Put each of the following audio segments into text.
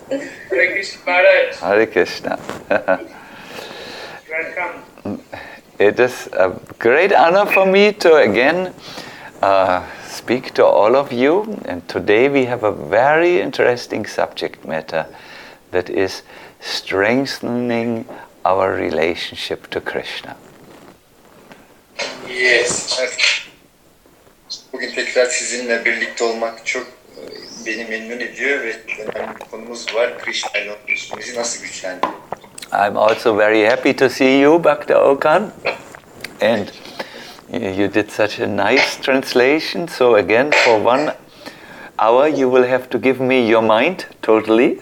Hare Krishna Maharaj. Hare Krishna. Welcome. It is a great honor for me to again speak to all of you. And today we have a very interesting subject matter that is strengthening our relationship to Krishna. Yes. Bugün tekrar sizinle birlikte olmak çok beni memnun ediyor ve önemli bir konumuz var. Krishna ile ilişkimizi nasıl güçlendirelim? I'm also very happy to see you, Bhakta Okan. And you did such a nice translation. So again, for 1 hour, you will have to give me your mind totally.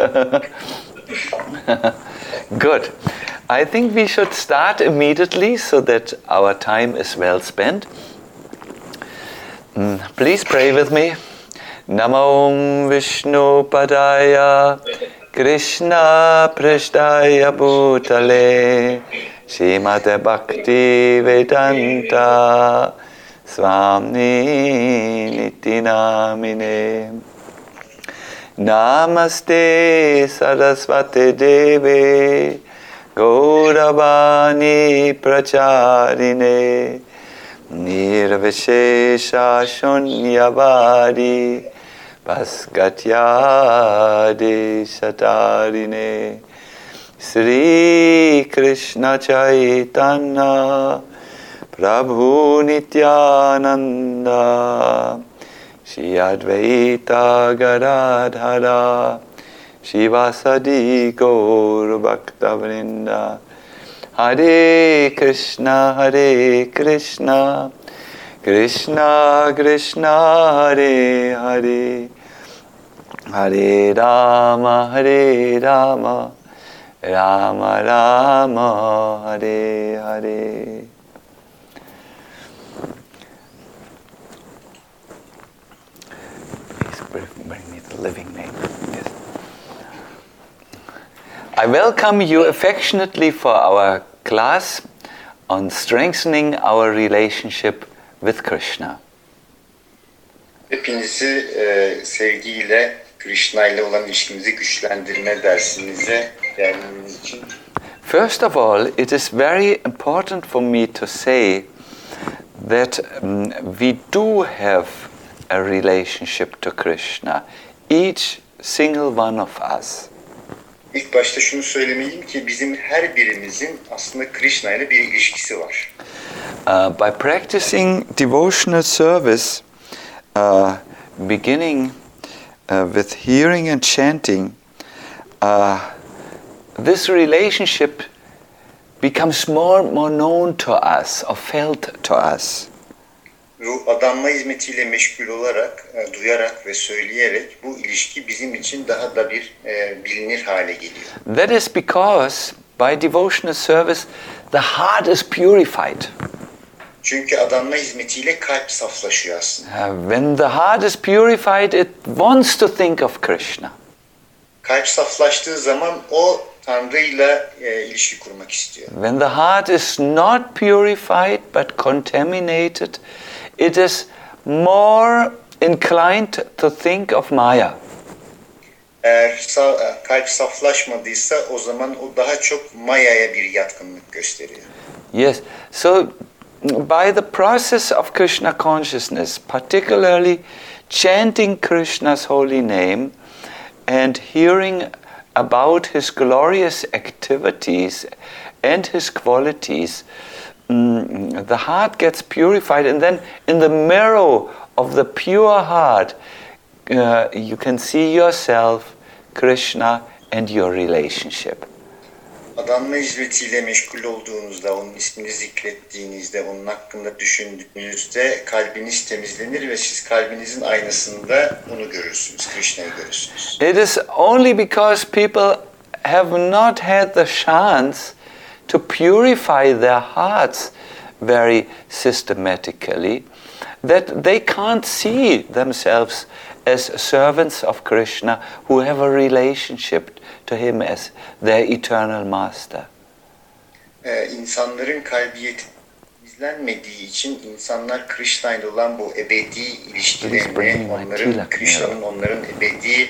Good. I think we should start immediately so that our time is well spent. Please pray with me. Namo Vishnu Padaya Krishna Preshtaya Bhutale Srimate Bhakti Vedanta Swami Niti Namine Namaste Saraswati Devi Gauravani Pracharine Nirvishesha Shunyavadi Paskatyade Satarine Sri Krishna Chaitanya Prabhu Nityananda Shri Advaita Gadadhara Shivasadi Gaur Bhaktavrinda Hare Krishna Krishna Krishna Hare Hare Hare Rama Rama Rama Hare Hare. Please bring me the living name. Yes. I welcome you affectionately for our class on strengthening our relationship with Krishna. Hepinizi sevgiyle Krishna ile olan ilişkimizi güçlendirme dersinize geldiğiniz için. First of all, it is very important for me to say that we do have a relationship to Krishna, each single one of us. İlk başta şunu söylemeliyim ki bizim her birimizin aslında Krishna ile bir ilişkisi var. By practicing devotional service, beginning with hearing and chanting, this relationship becomes more and more known to us or felt to us. Ruh adanma hizmetiyle meşgul olarak, duyarak ve söyleyerek bu ilişki bizim için daha da bir bilinir hale geliyor. That is because by devotional service the heart is purified. Çünkü adanma hizmetiyle kalp saflaşıyor aslında. When the heart is purified, it wants to think of Krishna. Kalp saflaştığı zaman o Tanrı'yla ilişki kurmak istiyor. When the heart is not purified but contaminated, it is more inclined to think of Maya. Eğer kalp saflaşmadıysa o zaman o daha çok Maya'ya bir yatkınlık gösteriyor. Yes, so by the process of Krishna consciousness, particularly chanting Krishna's holy name and hearing about his glorious activities and his qualities, the heart gets purified, and then in the mirror of the pure heart, you can see yourself, Krishna, and your relationship. Adanma hizmetiyle meşgul olduğunuzda, onun ismini zikrettiğinizde, onun hakkında düşündüğünüzde kalbiniz temizlenir ve siz kalbinizin aynasında onu görürsünüz, Krishna'yı görürsünüz. It is only because people have not had the chance to purify their hearts very systematically that they can't see themselves as servants of Krishna who have a relationship to him as their eternal master. İnsanların kalbi temizlenmediği için insanlar Krishna ile olan bu ebedi ilişkilerini, onların Krishna'nın onların ebedi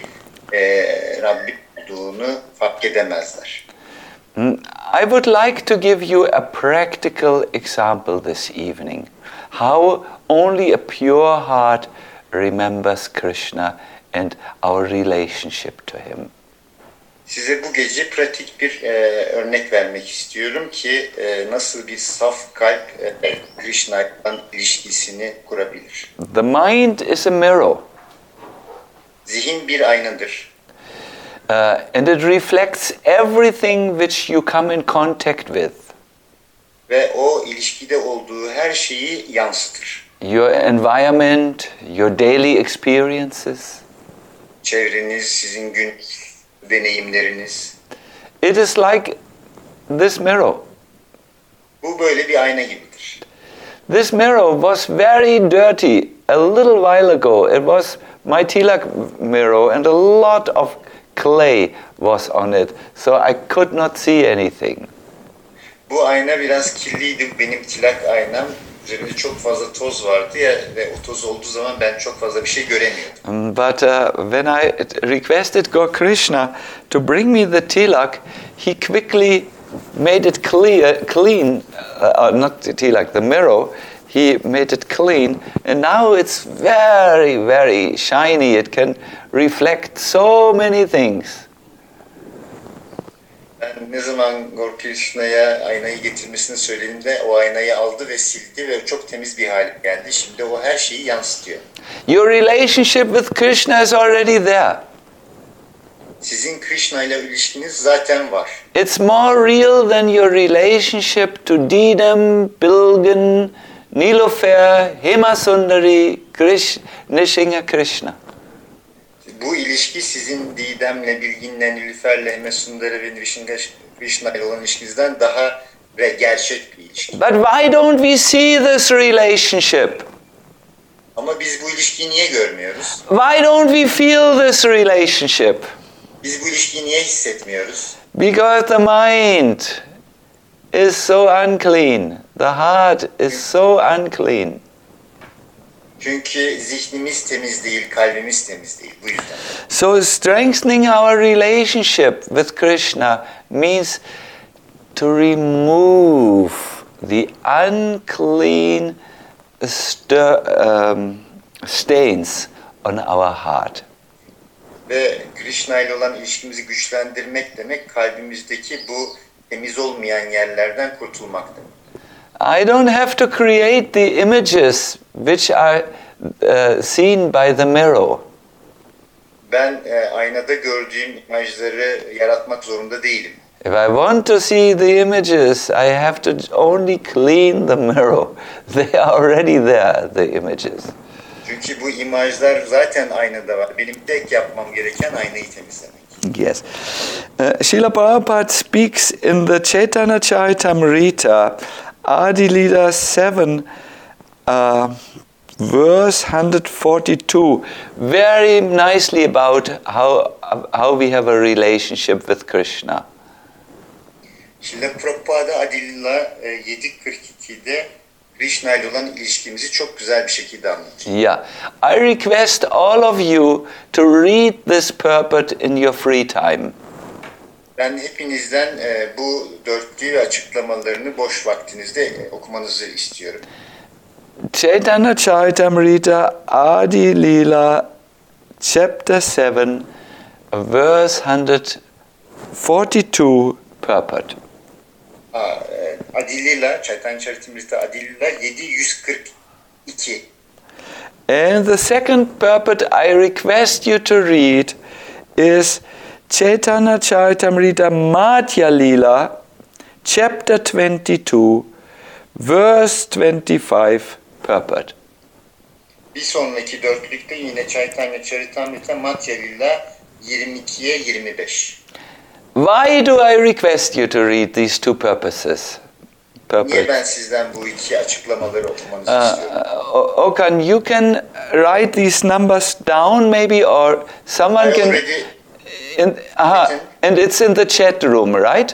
Rabbim olduğunu fark edemezler. I would like to give you a practical example this evening. How only a pure heart remembers Krishna and our relationship to him. Size bu gece pratik bir örnek vermek istiyorum ki nasıl bir saf kalp Krishna'yla ilişkisini kurabilir. The mind is a mirror. Zihin bir aynadır. And it reflects everything which you come in contact with. Ve o ilişkide olduğu her şeyi yansıtır. Your environment, your daily experiences. Çevreniz, sizin gün deneyimleriniz. It is like this mirror. Bu böyle bir ayna gibidir. This mirror was very dirty a little while ago. It was my tilak mirror and a lot of clay was on it, so I could not see anything. Bu ayna biraz kirliydi, benim tilak aynam. Üzerinde çok fazla toz vardı ya ve o toz olduğu zaman ben çok fazla bir şey göremiyordum. But when I requested Gaur Krishna to bring me the tilak, he quickly made it clean, not the tilak, the mirror. He made it clean, and now it's very, very shiny. It can reflect so many things. Ben ne zaman Gaur Krishna'ya aynayı getirmesini söylediğimde o aynayı aldı ve sildi ve çok temiz bir hale geldi. Şimdi o her şeyi yansıtıyor. Your relationship with Krishna is already there. Sizin Krishna ile ilişkiniz zaten var. It's more real than your relationship to Didam, Bilgan, Nilofer, Hemasundari, Nishinga Krishna. Bu ilişki sizin Didem'le, Bilgin'le, Nilüfer'le, Hemesundara ve Nishinga Krishna ile olan ilişkinizden daha ve gerçek bir ilişki. But why don't we see this relationship? Ama biz bu ilişkiyi niye görmüyoruz? Why don't we feel this relationship? Biz bu ilişkiyi niye hissetmiyoruz? Because the mind is so unclean. The heart is so unclean. Çünkü zihnimiz temiz değil, kalbimiz temiz değil. Bu yüzden. So strengthening our relationship with Krishna means to remove the unclean stains on our heart. Ve Krishna ile olan ilişkimizi güçlendirmek demek kalbimizdeki bu temiz olmayan yerlerden kurtulmak demek. I don't have to create the images which are seen by the mirror. Ben aynada gördüğüm imajları yaratmak zorunda değilim. If I want to see the images, I have to only clean the mirror. They are already there, the images. Çünkü bu imajlar zaten aynada var. Benim tek yapmam gereken aynayı temizlemek. Yes. Srila Prabhupada speaks in the Chaitanya Charitamrita, Adi Lila 7, verse 142, very nicely about how we have a relationship with Krishna. Srila Prabhupada Adilila 7.42'de Krishna ile olan ilişkimizi çok güzel bir şekilde anlatıyor. Yeah. I request all of you to read this purport in your free time. Ben hepinizden bu dörtlüğü açıklamalarını boş vaktinizde okumanızı istiyorum. Chaitanya Charitamrita Adi Lila chapter 7 verse 142 purport. Adilila, Chaitanya Charitamrita Adilila 742. And the second purport I request you to read is Chaitanya Charitamrita Madhya Lila chapter 22 verse 25 purport. Bir sonraki dörtlükte yine Chaitanya Charitamrita Madhya Lila 22'ye 25. Why do I request you to read these two purposes? Niye ben sizden bu iki açıklamaları okumanızı istiyorum? Okan, you can write these numbers down maybe, or someone can... And it's in the chat room, right?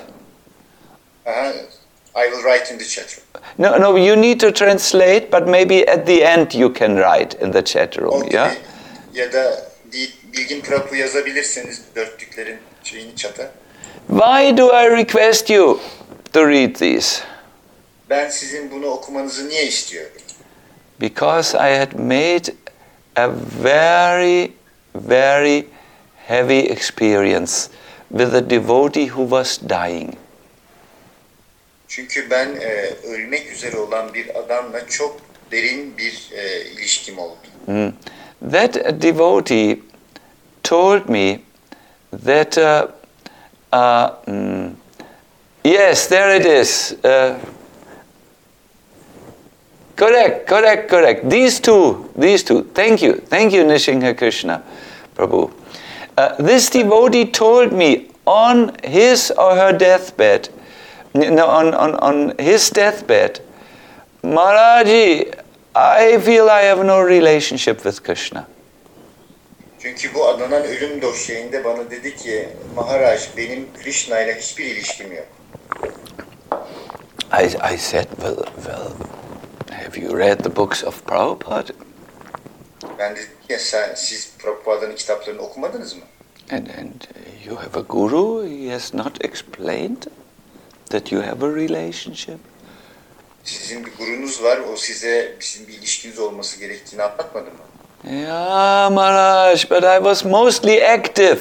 I will write in the chat room. No, you need to translate, but maybe at the end you can write in the chat room, Okay. yeah? Ya da Bilgin Prabhu yazabilirseniz dörtlüklerin şeyini çata. Why do I request you to read these? Ben sizin bunu okumanızı niye istiyorum? Because I had made a very, very heavy experience with a devotee who was dying. Çünkü ben ölmek üzere olan bir adamla çok derin bir ilişkim oldu. That devotee told me that, yes, there it is. Correct. These two. Thank you, Nrsimha Krishna Prabhu. This devotee told me on his or her deathbed, on his deathbed, Maharaji, I feel I have no relationship with Krishna. Çünkü bu adanan ölüm döşeğinde bana dedi ki, Maharaj, benim Krishna ile hiçbir ilişkim yok. I said, well, have you read the books of Prabhupada? Ben dedim ki, siz Prabhupa'nın kitaplarını okumadınız mı? And you have a guru, he has not explained that you have a relationship. Sizin bir gurunuz var, o size bizim bir ilişkiniz olması gerektiğini anlatmadı mı? Yeah, Maharaj, but I was mostly active.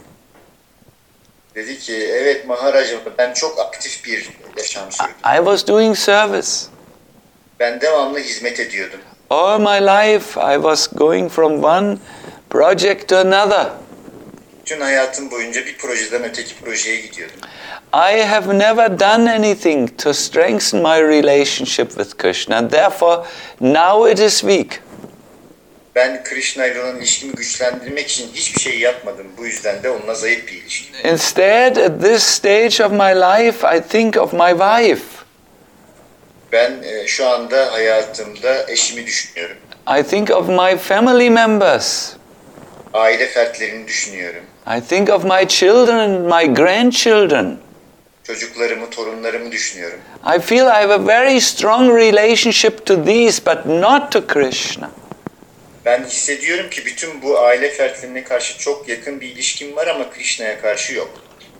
Dedi ki, evet Maharaj, ben çok aktif bir yaşam sürdüm. I was doing service. Ben devamlı hizmet ediyordum. All my life I was going from one project to another. Bütün hayatım boyunca bir projeden öteki projeye gidiyordum. I have never done anything to strengthen my relationship with Krishna, and therefore now it is weak. Ben Krishna ile olan ilişkimi güçlendirmek için hiçbir şey yapmadım. Bu yüzden de onunla zayıf bir ilişki. Instead, at this stage of my life, I think of my wife. Ben şu anda hayatımda eşimi düşünüyorum. I think of my family members. Aile fertlerini düşünüyorum. I think of my children and my grandchildren. Çocuklarımı, torunlarımı düşünüyorum. I feel I have a very strong relationship to these, but not to Krishna. Ben hissediyorum ki bütün bu aile fertlerine karşı çok yakın bir ilişkim var ama Krishna'ya karşı yok.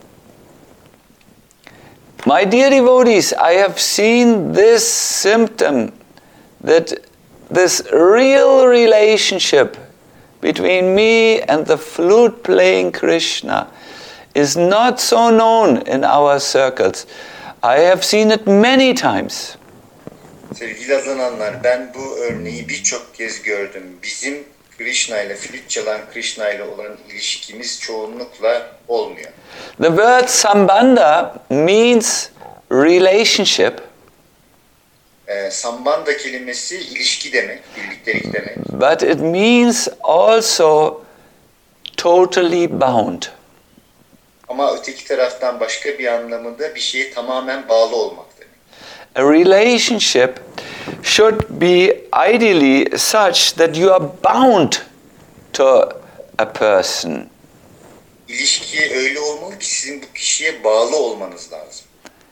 My dear devotees, I have seen this symptom, that this real relationship between me and the flute-playing Krishna is not so known in our circles. I have seen it many times. Sevgili azananlar, ben bu örneği birçok kez gördüm. Bizim Krishna ile, flüt çalan Krishna ile olan ilişkimiz çoğunlukla olmuyor. The word sambandha means relationship. Sambandha kelimesi ilişki demek, birliktelik demek. But it means also totally bound. Ama öteki taraftan başka bir anlamında bir şeye tamamen bağlı olmak demek. A relationship should be ideally such that you are bound to a person. İlişki öyle olmalı ki sizin bu kişiye bağlı olmanız lazım.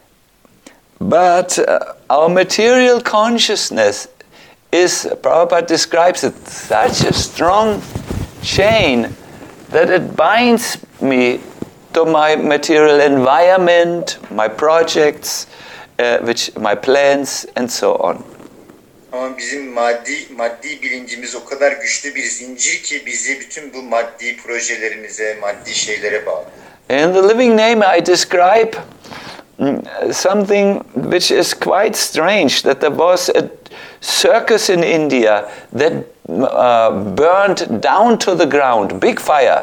But our material consciousness is, Prabhupada describes it, such a strong chain that it binds me to my material environment, my projects, my plans, and so on. Ama bizim maddi bilincimiz o kadar güçlü bir zincir ki bizi bütün bu maddi projelerimize, maddi şeylere bağlı. In the living name, I describe something which is quite strange, that there was a circus in India that burned down to the ground, big fire.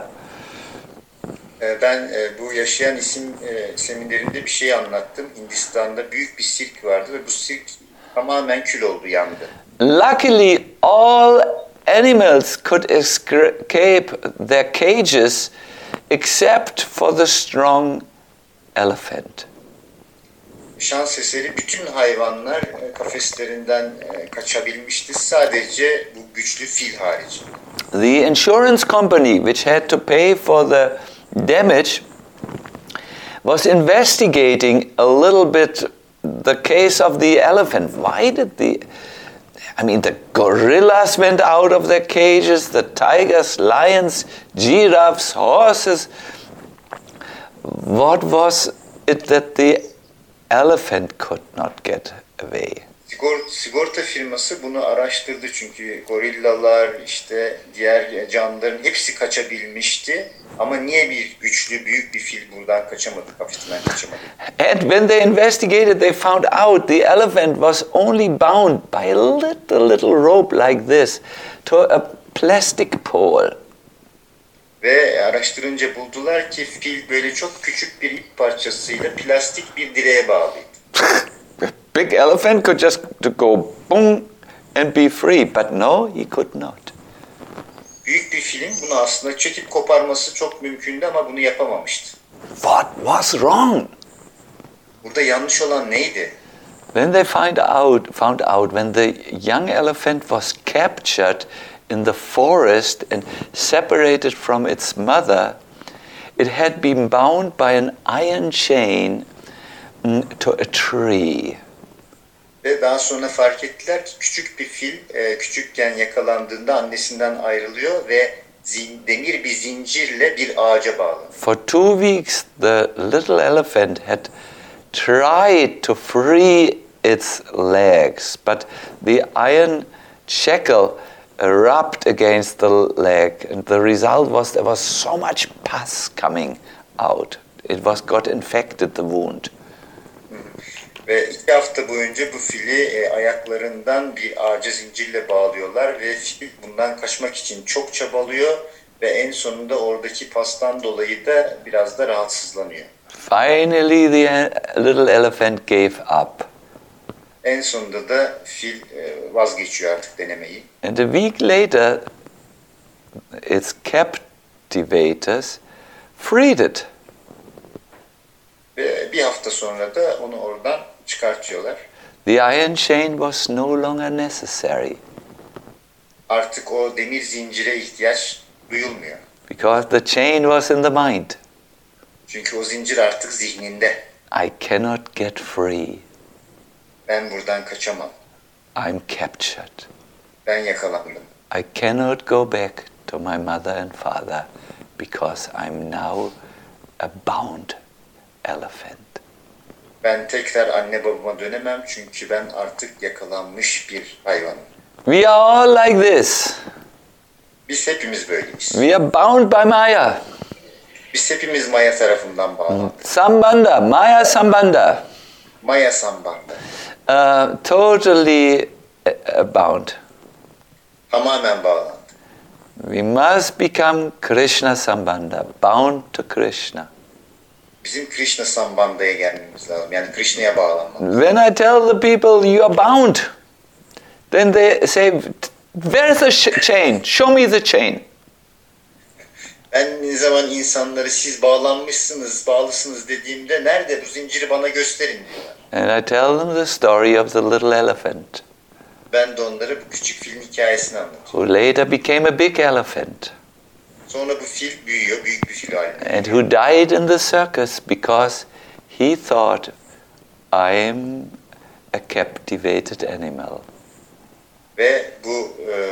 Ben bu yaşayan isim seminerinde bir şey anlattım. Hindistan'da büyük bir sirk vardı ve bu sirk tamamen kül oldu, yandı. Luckily, all animals could escape their cages except for the strong elephant. Şans eseri bütün hayvanlar kafeslerinden kaçabilmişti. Sadece bu güçlü fil hariç. The insurance company, which had to pay for the damage, was investigating a little bit the case of the elephant. Why did the I mean, the gorillas went out of their cages, the tigers, lions, giraffes, horses. What was it that the elephant could not get away? Sigorta firması bunu araştırdı çünkü gorillalar, işte diğer canlıların hepsi kaçabilmişti. Ama niye bir güçlü, büyük bir fil buradan kaçamadı, kafesinden kaçamadı? And when they investigated, they found out the elephant was only bound by a little rope like this to a plastic pole. Ve araştırınca buldular ki fil böyle çok küçük bir ip parçasıyla plastik bir direğe bağlıydı. A big elephant could just go boom and be free, but no, he could not. Büyük bir filin bunu aslında çekip koparması çok mümkündü ama bunu yapamamıştı. What was wrong? Burada yanlış olan neydi? When they found out when the young elephant was captured in the forest and separated from its mother, it had been bound by an iron chain to a tree. Ve daha sonra fark ettiler ki küçük bir fil küçükken yakalandığında annesinden ayrılıyor ve demir bir zincirle bir ağaca bağlanıyor. For 2 weeks, the little elephant had tried to free its legs, but the iron shackle rubbed against the leg, and the result was there was so much pus coming out. It got infected, the wound. Ve 2 hafta boyunca bu fili ayaklarından bir ağaca zincirle bağlıyorlar ve fil bundan kaçmak için çok çabalıyor ve en sonunda oradaki pastan dolayı da biraz da rahatsızlanıyor. Finally, the little elephant gave up. En sonunda da fil vazgeçiyor artık denemeyi. And a week later, its captivators freed it. Ve bir hafta sonra da onu oradan çıkartıyorlar. The iron chain was no longer necessary Artık o demir zincire ihtiyaç duyulmuyor. because the chain was in the mind. Çünkü o zincir artık zihninde. I cannot get free. Ben buradan kaçamam. I'm captured. Ben yakalandım. I cannot go back to my mother and father because I'm now a bound elephant. Ben tekrar anne babama dönemem çünkü ben artık yakalanmış bir hayvanım. We are all like this. Biz hepimiz böyleyiz. We are bound by Maya. Biz hepimiz Maya tarafından bağlandık. Sambandha, Maya Sambandha. Maya sambanda. Totally bound. Tamamen bağlandık. We must become Krishna Sambandha, bound to Krishna. Bizim Krishna sambandaya gelmemiz lazım. Yani Krishna'ya bağlanmamız. When I tell the people you are bound, then they say, where's the chain? Show me the chain. Ben ne zaman insanları siz bağlanmışsınız, bağlısınız dediğimde nerede bu zinciri bana gösterin diyorlar. And I tell them the story of the little elephant, Ben de onlara bu küçük filin hikayesini anlatıyorum. who later became a big elephant, Sonra bu fil büyüyor, büyük bir fil haline. and who died in the circus because he thought, I'm a captivated animal. Ve bu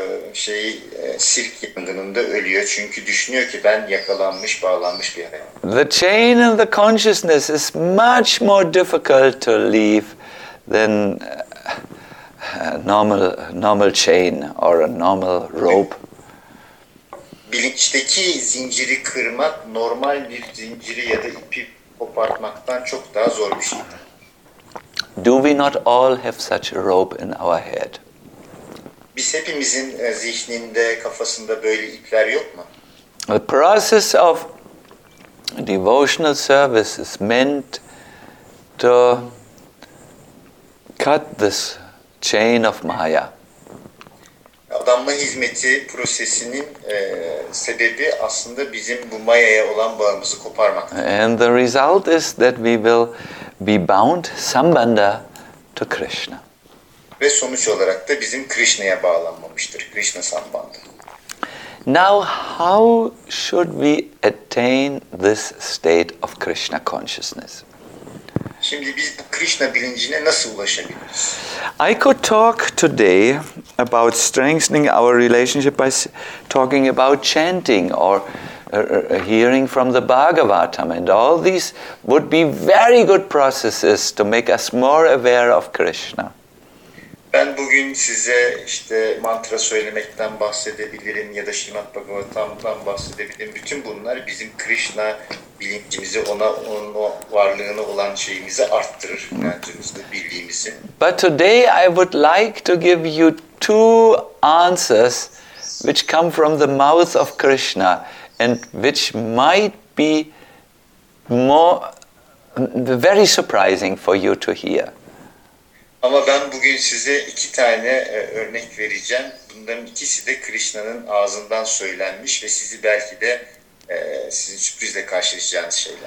sirk yangınında ölüyor çünkü düşünüyor ki ben yakalanmış, bağlanmış bir hayvan. The chain in the consciousness is much more difficult to leave than a normal chain or a normal rope. Bilinçteki zinciri kırmak normal bir zinciri ya da ipi kopartmaktan çok daha zor bir şey. Do we not all have such a rope in our head? Biz hepimizin zihninde, kafasında böyle ipler yok mu? The process of devotional service is meant to cut this chain of Maya. Adanma hizmeti prosesinin sebebi aslında bizim bu Maya'ya olan bağımızı koparmak. And the result is that we will be bound sambandha to Krishna. Ve sonuç olarak da bizim Krishna'ya bağlanmamıştır. Krishna sambandha. Now, how should we attain this state of Krishna consciousness? Şimdi biz bu Krishna bilincine nasıl ulaşabiliriz? I could talk today about strengthening our relationship by talking about chanting or hearing from the Bhagavatam, and all these would be very good processes to make us more aware of Krishna. Ben bugün size işte mantra söylemekten bahsedebilirim ya da Śrīmad Bhagavatam'dan bahsedebilirim. Bütün bunlar bizim Krishna bilincimizi, onun varlığına olan şeyimizi arttırır. İnancımızı, birliğimizi. But today I would like to give you two answers which come from the mouth of Krishna and which might be very surprising for you to hear. Ama ben bugün size iki tane örnek vereceğim. Bunların ikisi de Krishna'nın ağzından söylenmiş ve sizi belki de sizin sürprizle karşılaşacağınız şeyler.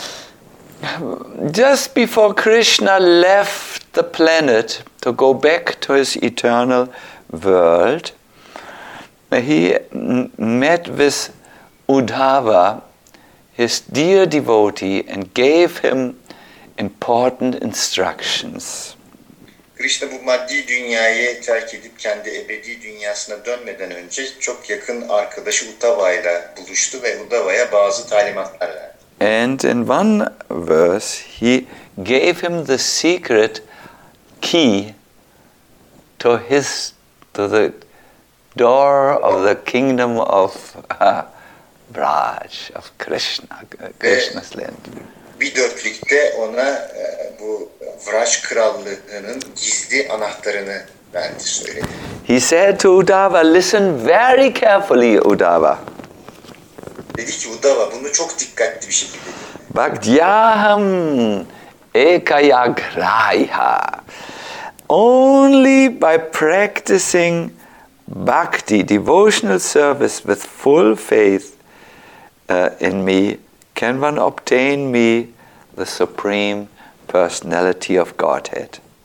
Just before Krishna left the planet to go back to his eternal world, he met with Uddhava, his dear devotee, and gave him important instructions. Krishna bu maddi dünyayı terk edip kendi ebedi dünyasına dönmeden önce çok yakın arkadaşı Uddhava ile buluştu ve Uddhava'ya bazı talimatlar verdi. And in one verse, he gave him the secret key to the door of the kingdom of Braj, of Krishna's land. Bir dörtlükte ona bu Vraj krallığının gizli anahtarını verdi, söyledi. He said to Uddhava, listen very carefully, Uddhava. Dedi ki Uddhava, bunu çok dikkatli bir şekilde dinle. Bhaktyaham ekayagraya. Only by practicing bhakti, devotional service with full faith in me, can one obtain me the supreme personality of Godhead.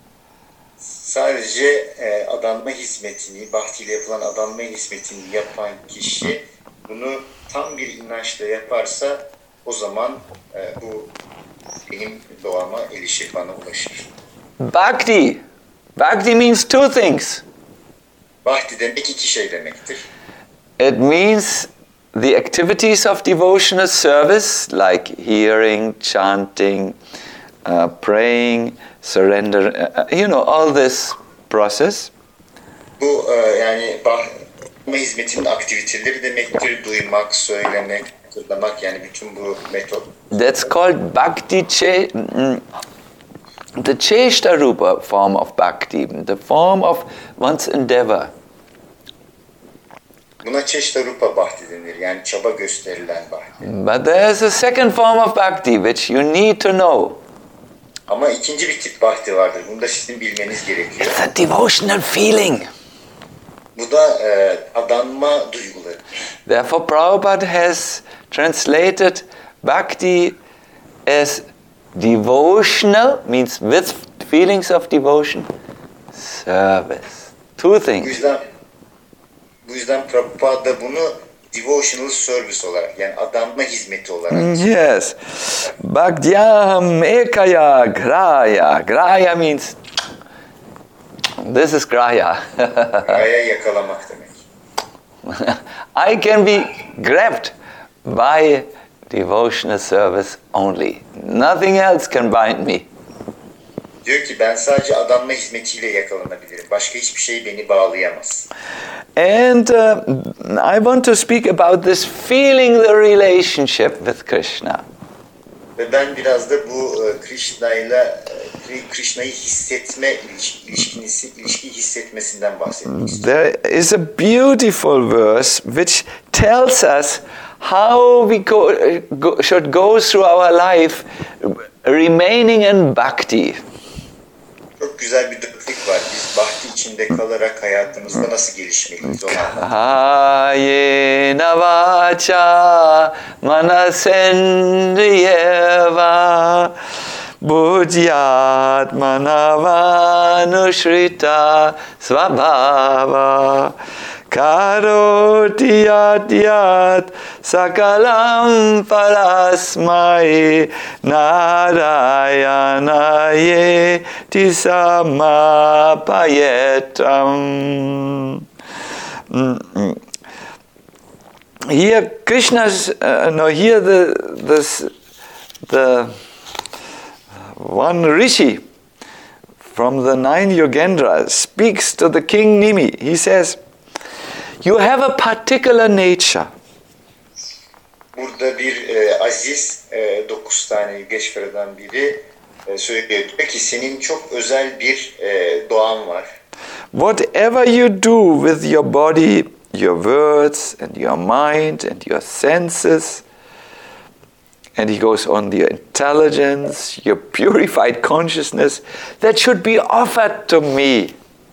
Sadece adanma hizmetini, bhaktiyle yapılan adanma hizmetini yapan kişi bunu tam bir inançla yaparsa o zaman bu benim doğama erişir, bana ulaşır. Bhakti. Bhakti means two things. Bhakti demek iki şey demektir. It means the activities of devotional service, like hearing, chanting, praying, surrender, all this process. Bu yani adanma hizmetinin aktiviteleri demektir. Duymak, söylemek, hatırlamak, yani bütün bu metot. That's called bhakti, the cheshta rupa form of bhakti, the form of one's endeavor. Buna çeşta rupa bhakti denir, yani çaba gösterilen bhakti. But there's a second form of bhakti which you need to know. Ama ikinci bir tip bhakti vardır. Bunu da sizin bilmeniz gerekiyor. It's a devotional feeling. Bu da adanma duyguları. Therefore, Prabhupada has translated bhakti as devotional, means with feelings of devotion, service. Two things. Bu yüzden Prabhupada bunu devotional service olarak, yani adanma hizmeti olarak. Yes. Bhaktyaham ekaya graya. Graya means this is graya. Graya yakalamak demek. I can be grabbed by devotional service only. Nothing else can bind me. Diyor ki ben sadece adanma hizmetiyle yakalanabilirim. Başka hiçbir şey beni bağlayamaz. And I want to speak about this feeling the relationship with Krishna. Ve ben biraz da bu Krishna'yı hissetme ilişkiyi hissetmesinden bahsetmek istiyorum. There is a beautiful verse which tells us how we should go through our life remaining in bhakti. Çok güzel bir dörtlük var. Biz bhakti içinde kalarak hayatımızda nasıl gelişmeliyiz onu anlatmak. Kayena vacha manasendriyeva buddhyatmana vanushrita svabhava karoti yat yat sakalam parasmai narayanaye tisamapayetam. Here Krishna's here the one rishi from the 9 Yogendras speaks to the king Nimi. He says, you have a particular nature. Burada bir aziz 9 tane Yogeşvara'dan biri söylüyor ki senin çok özel bir doğan var. Whatever you do with your body, your words and your mind and your senses, and he goes on, your intelligence, your purified consciousness, that should be offered to me.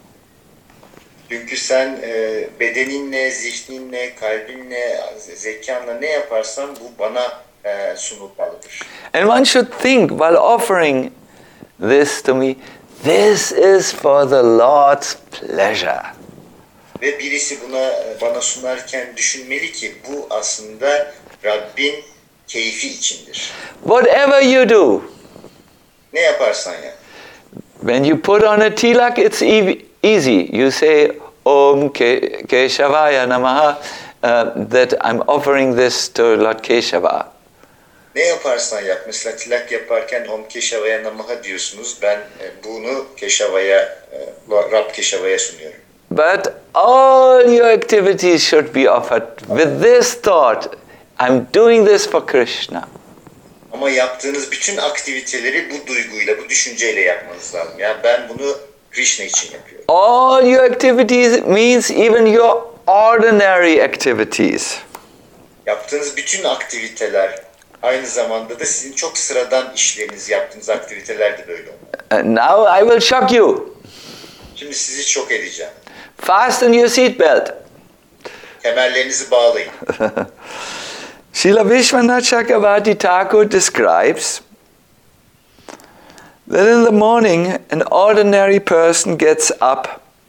Çünkü sen bedeninle, zihninle, kalbinle, zekanla ne yaparsan bu bana sunulmalıdır. And one should think while offering this to me, this is for the Lord's pleasure. Ve birisi bana sunarken düşünmeli ki bu aslında Rabbin keyfi içindir. Whatever you do, ne yaparsan yap. When you put on a tilak, it's easy. You say, Om Keshavaya Namaha, that I'm offering this to Lord Keshava. Ne yaparsan yap. Mesela tilak yaparken Om Keshavaya Namaha diyorsunuz. Ben bunu Keshava'ya, Rab Keshava'ya sunuyorum. But all your activities should be offered with this thought, I'm doing this for Krishna. Ama yaptığınız bütün aktiviteleri bu duyguyla, bu düşünceyle yapmanız lazım. Yani ben bunu Krishna için yapıyorum. All your activities means even your ordinary activities. Yaptığınız bütün aktiviteler aynı zamanda da sizin çok sıradan işleriniz, yaptığınız aktiviteler de böyle olmalı. Now I will shock you. Şimdi sizi şok edeceğim. Fasten your seatbelt. Kemerlerinizi bağlayın. Srila Vishwanath Chakravarti Thakur describes that in the morning an ordinary person gets up,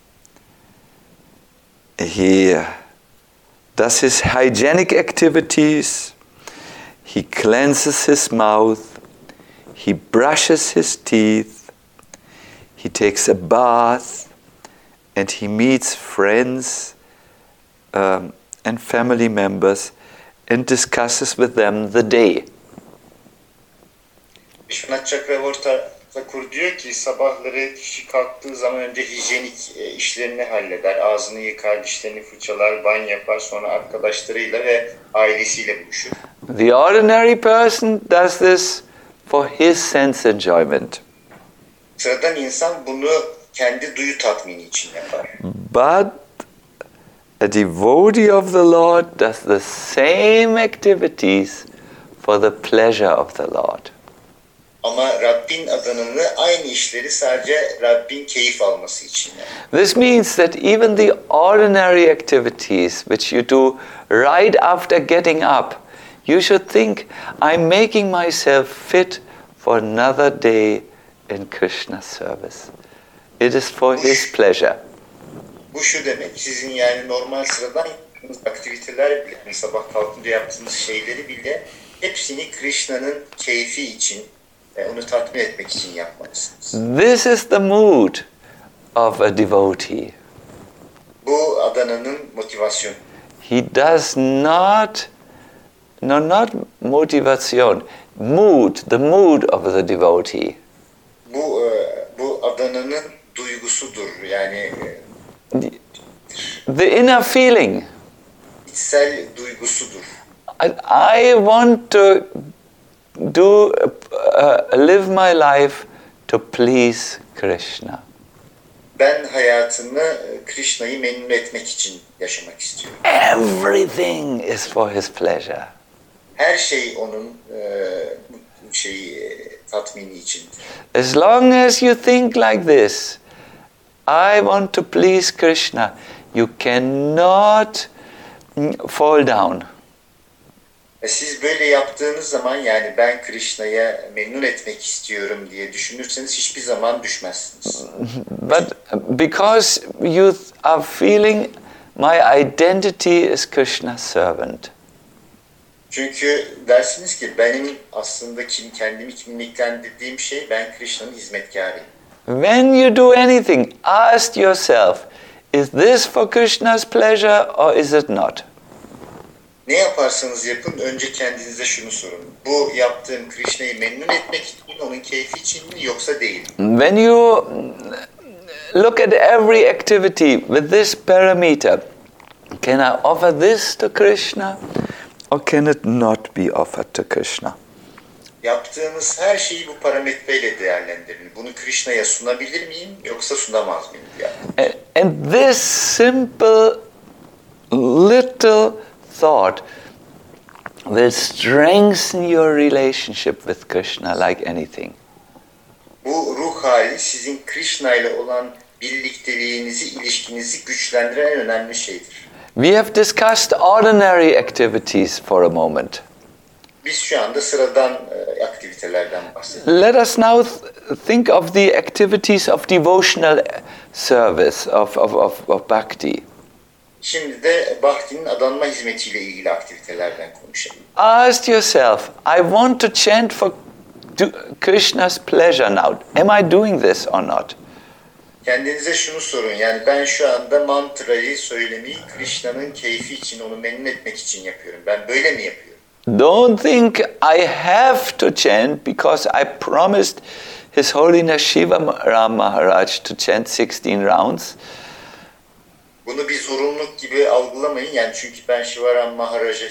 he does his hygienic activities, he cleanses his mouth, he brushes his teeth, he takes a bath, and he meets friends and family members and discusses with them the day. Vishwanath Chakravarti Thakur diyor ki sabahları kişi kalktığı zaman önce hijyenik işlerini halleder, ağzını yıkar, dişlerini fırçalar, banyo yapar, sonra arkadaşlarıyla ve ailesiyle buluşur. The ordinary person does this for his sense enjoyment. Sıradan insan bunu kendi duyu tatmini için yapar. But a devotee of the Lord does the same activities for the pleasure of the Lord. Ama Rabbin adanını aynı işleri sadece Rabbin keyif alması için yapar. This means that even the ordinary activities which you do right after getting up, you should think, I'm making myself fit for another day in Krishna's service. It is for his pleasure. Bu şu demek, sizin yani normal sıradan yaptığınız aktiviteler bile, yani sabah kalkınca yaptığınız şeyleri bile hepsini Krishna'nın keyfi için, onu tatmin etmek için yapmalısınız. This is the mood of a devotee. Bu adananın motivasyonu. He does not motivation, mood, the mood of the devotee. Bu adananın duygusudur, yani The inner feeling. içsel duygusudur. I want to live my life to please Krishna. Ben hayatımı Krishna'yı memnun etmek için yaşamak istiyorum. Everything is for his pleasure. Her şey onun tatmini içindir. As long as you think like this, I want to please Krishna, you cannot fall down. Siz böyle yaptığınız zaman, yani ben Krishna'ya memnun etmek istiyorum diye düşünürseniz hiçbir zaman düşmezsiniz. But because you are feeling my identity is Krishna's servant. Çünkü dersiniz ki benim aslında kendimi kimliklendirdiğim şey ben Krishna'nın hizmetkarıyım. When you do anything, ask yourself, is this for Krishna's pleasure or is it not? Ne yaparsanız yapın önce kendinize şunu sorun. Bu yaptığım Krishna'yı memnun etmek için, onun keyfi için mi yoksa değil mi? When you look at every activity with this parameter, can I offer this to Krishna or can it not be offered to Krishna? Yaptığınız her şeyi bu parametreyle değerlendirin. Bunu Krishna'ya sunabilir miyim yoksa sunamaz mıyım diye. And this simple little thought will strengthen your relationship with Krishna like anything. Bu ruh hali sizin Krishna ile olan birlikteliğinizi, ilişkinizi güçlendiren en önemli şeydir. We have discussed ordinary activities for a moment. Biz şu anda sıradan aktivitelerden bahsediyoruz. Let us now think of the activities of devotional service, of bhakti. Şimdi de Bhakti'nin adanma hizmetiyle ilgili aktivitelerden konuşalım. Ask yourself, I want to chant for Krishna's pleasure now. Am I doing this or not? Kendinize şunu sorun, yani ben şu anda mantrayı söylemeyi Krishna'nın keyfi için, onu memnun etmek için yapıyorum. Ben böyle mi yapıyorum? Don't think I have to chant because I promised His Holiness Shiva Ram Maharaj to chant 16 rounds. Bunu bir zorunluluk gibi algılamayın. Yani çünkü ben Shivaram Maharaj'a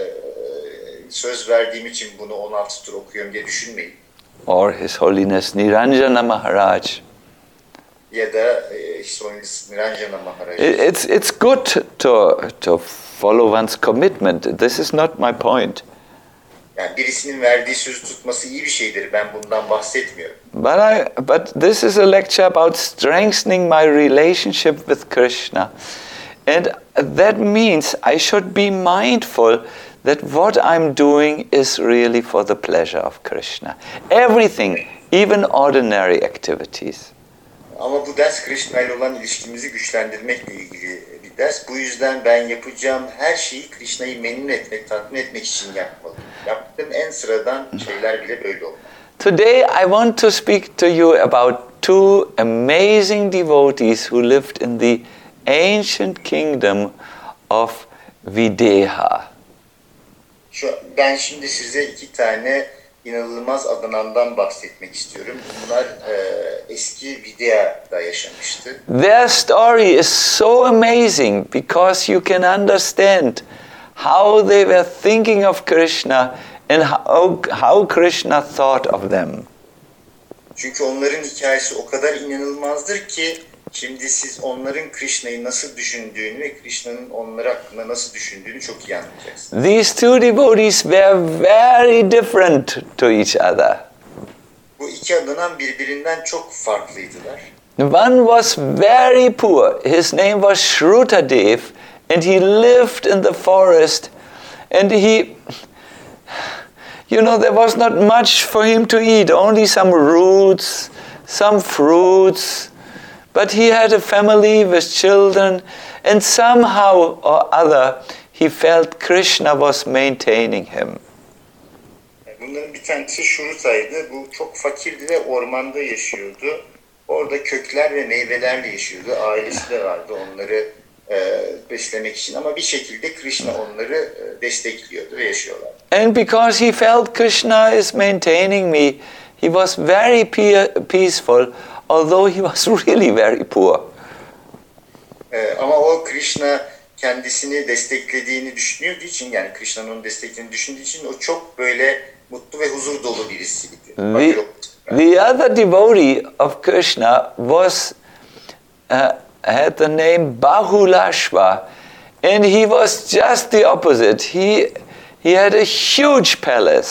söz verdiğim için bunu 16 tur okuyorum diye düşünmeyin. Or His Holiness Niranjana Maharaj. Ya da His Holiness Niranjana Maharaj. It's good to follow one's commitment. This is not my point. Yani birisinin verdiği sözü tutması iyi bir şeydir. Ben bundan bahsetmiyorum. But this is a lecture about strengthening my relationship with Krishna. And that means I should be mindful that what I'm doing is really for the pleasure of Krishna. Everything, even ordinary activities. Ama bu ders Krishna ile olan ilişkimizi güçlendirmekle ilgili bir ders. Bu yüzden ben yapacağım her şeyi Krishna'yı memnun etmek, tatmin etmek için yapmalıyım. Yaptığım en sıradan şeyler bile böyle olmalı. Today I want to speak to you about two amazing devotees who lived in the ancient kingdom of Videha. Ben şimdi size iki tane inanılmaz adanandan bahsetmek istiyorum. Bunlar eski Videa'da yaşamıştı. Their story is so amazing because you can understand how they were thinking of Krishna and how Krishna thought of them. Çünkü onların hikayesi o kadar inanılmazdır ki şimdi siz onların Krishna'yı nasıl düşündüğünü ve Krishna'nın onları hakkında nasıl düşündüğünü çok iyi anlayacaksınız. These two devotees were very different to each other. Bu iki adanan birbirinden çok farklıydılar. One was very poor. His name was Shrutadev, and he lived in the forest, and there was not much for him to eat, only some roots, some fruits. But he had a family with children, and somehow or other he felt Krishna was maintaining him. Bunların bir tanesi Şuruta'ydı. Bu çok fakirdi ve ormanda yaşıyordu. Orada kökler ve meyvelerle yaşıyordu. Ailesi de vardı onları beslemek için. Ama bir şekilde Krishna onları destekliyordu ve yaşıyorlar. And because he felt Krishna is maintaining me, he was very peaceful, although he was really very poor. Ama o Krishna kendisini desteklediğini düşünüyordu için, yani Krishna'nın onu desteklediğini düşündüğü için o çok böyle mutlu ve huzur dolu birisiydi. The other devotee of Krishna had the name Bahulashva, and he was just the opposite. He had a huge palace.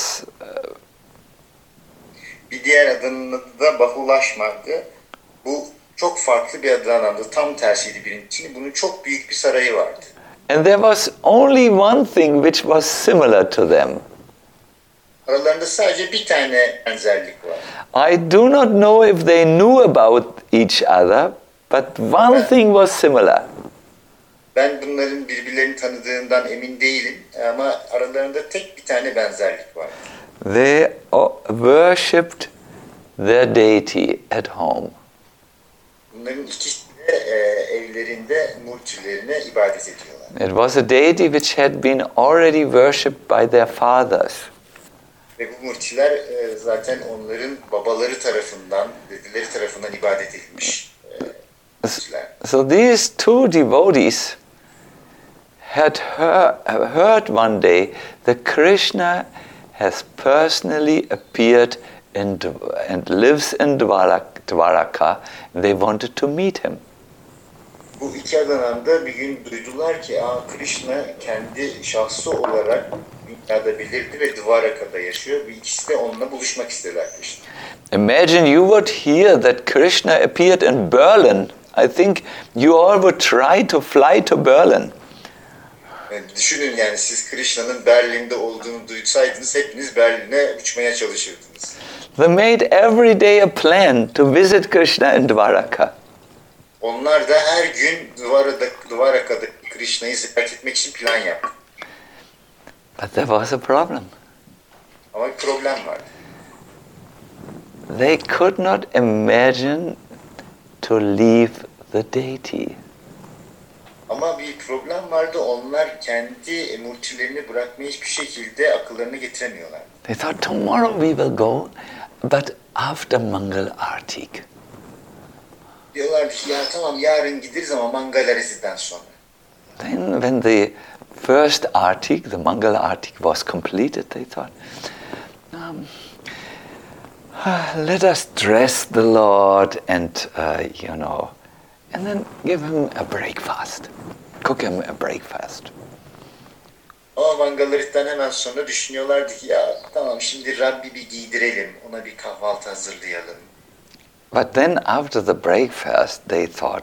Bir diğer adının adı da Bahulashma'dı. Bu çok farklı bir adanandı. Tam tersiydi birincisi. Bunun çok büyük bir sarayı vardı. And there was only one thing which was similar to them. Aralarında sadece bir tane benzerlik var. I do not know if they knew about each other, but one thing was similar. Ben bunların birbirlerini tanıdığından emin değilim ama aralarında tek bir tane benzerlik var. They worshipped their deity at home. Bunların ikisi de evlerinde multilerine ibadet ediyorlar. It was a deity which had been already worshipped by their fathers. Ve bu multiler zaten onların babaları tarafından, dedeleri tarafından ibadet edilmiş multiler. So these two devotees had heard one day that Krishna has personally appeared and lives in Dwaraka, and they wanted to meet him. Bu iki adam da bir gün duydular ki Krishna kendi şahsı olarak dünyada belirdi ve Dvaraka'da yaşıyor. Bu ikisi de onunla buluşmak istediler Krishna. Imagine you would hear that Krishna appeared in Berlin. I think you all would try to fly to Berlin. Yani düşünün yani siz Krishna'nın Berlin'de olduğunu duysaydınız hepiniz Berlin'e uçmaya çalışırdınız. They made every day a plan to visit Krishna in Dwaraka. Onlar da her gün Dvaraka'da Krishna'yı ziyaret etmek için plan yaptı. But there was a problem. Ama bir problem vardı. They could not imagine to leave the deity. Ama bir problem vardı. Onlar kendi multilerini bırakmayı hiçbir şekilde akıllarına getiremiyorlar. They thought tomorrow we will go, but after Mangal Artik. Diyorlardı ki ya tamam yarın gideriz ama Mangal Arati'den sonra. Then when the first Artik, the Mangal Artik was completed, they thought, let us dress the Lord and, and then give him a breakfast. Cook him a breakfast. Ama Mangal Arati'den hemen sonra düşünüyorlardı ki ya tamam şimdi Rabbi bir giydirelim, ona bir kahvaltı hazırlayalım. But then after the breakfast, they thought,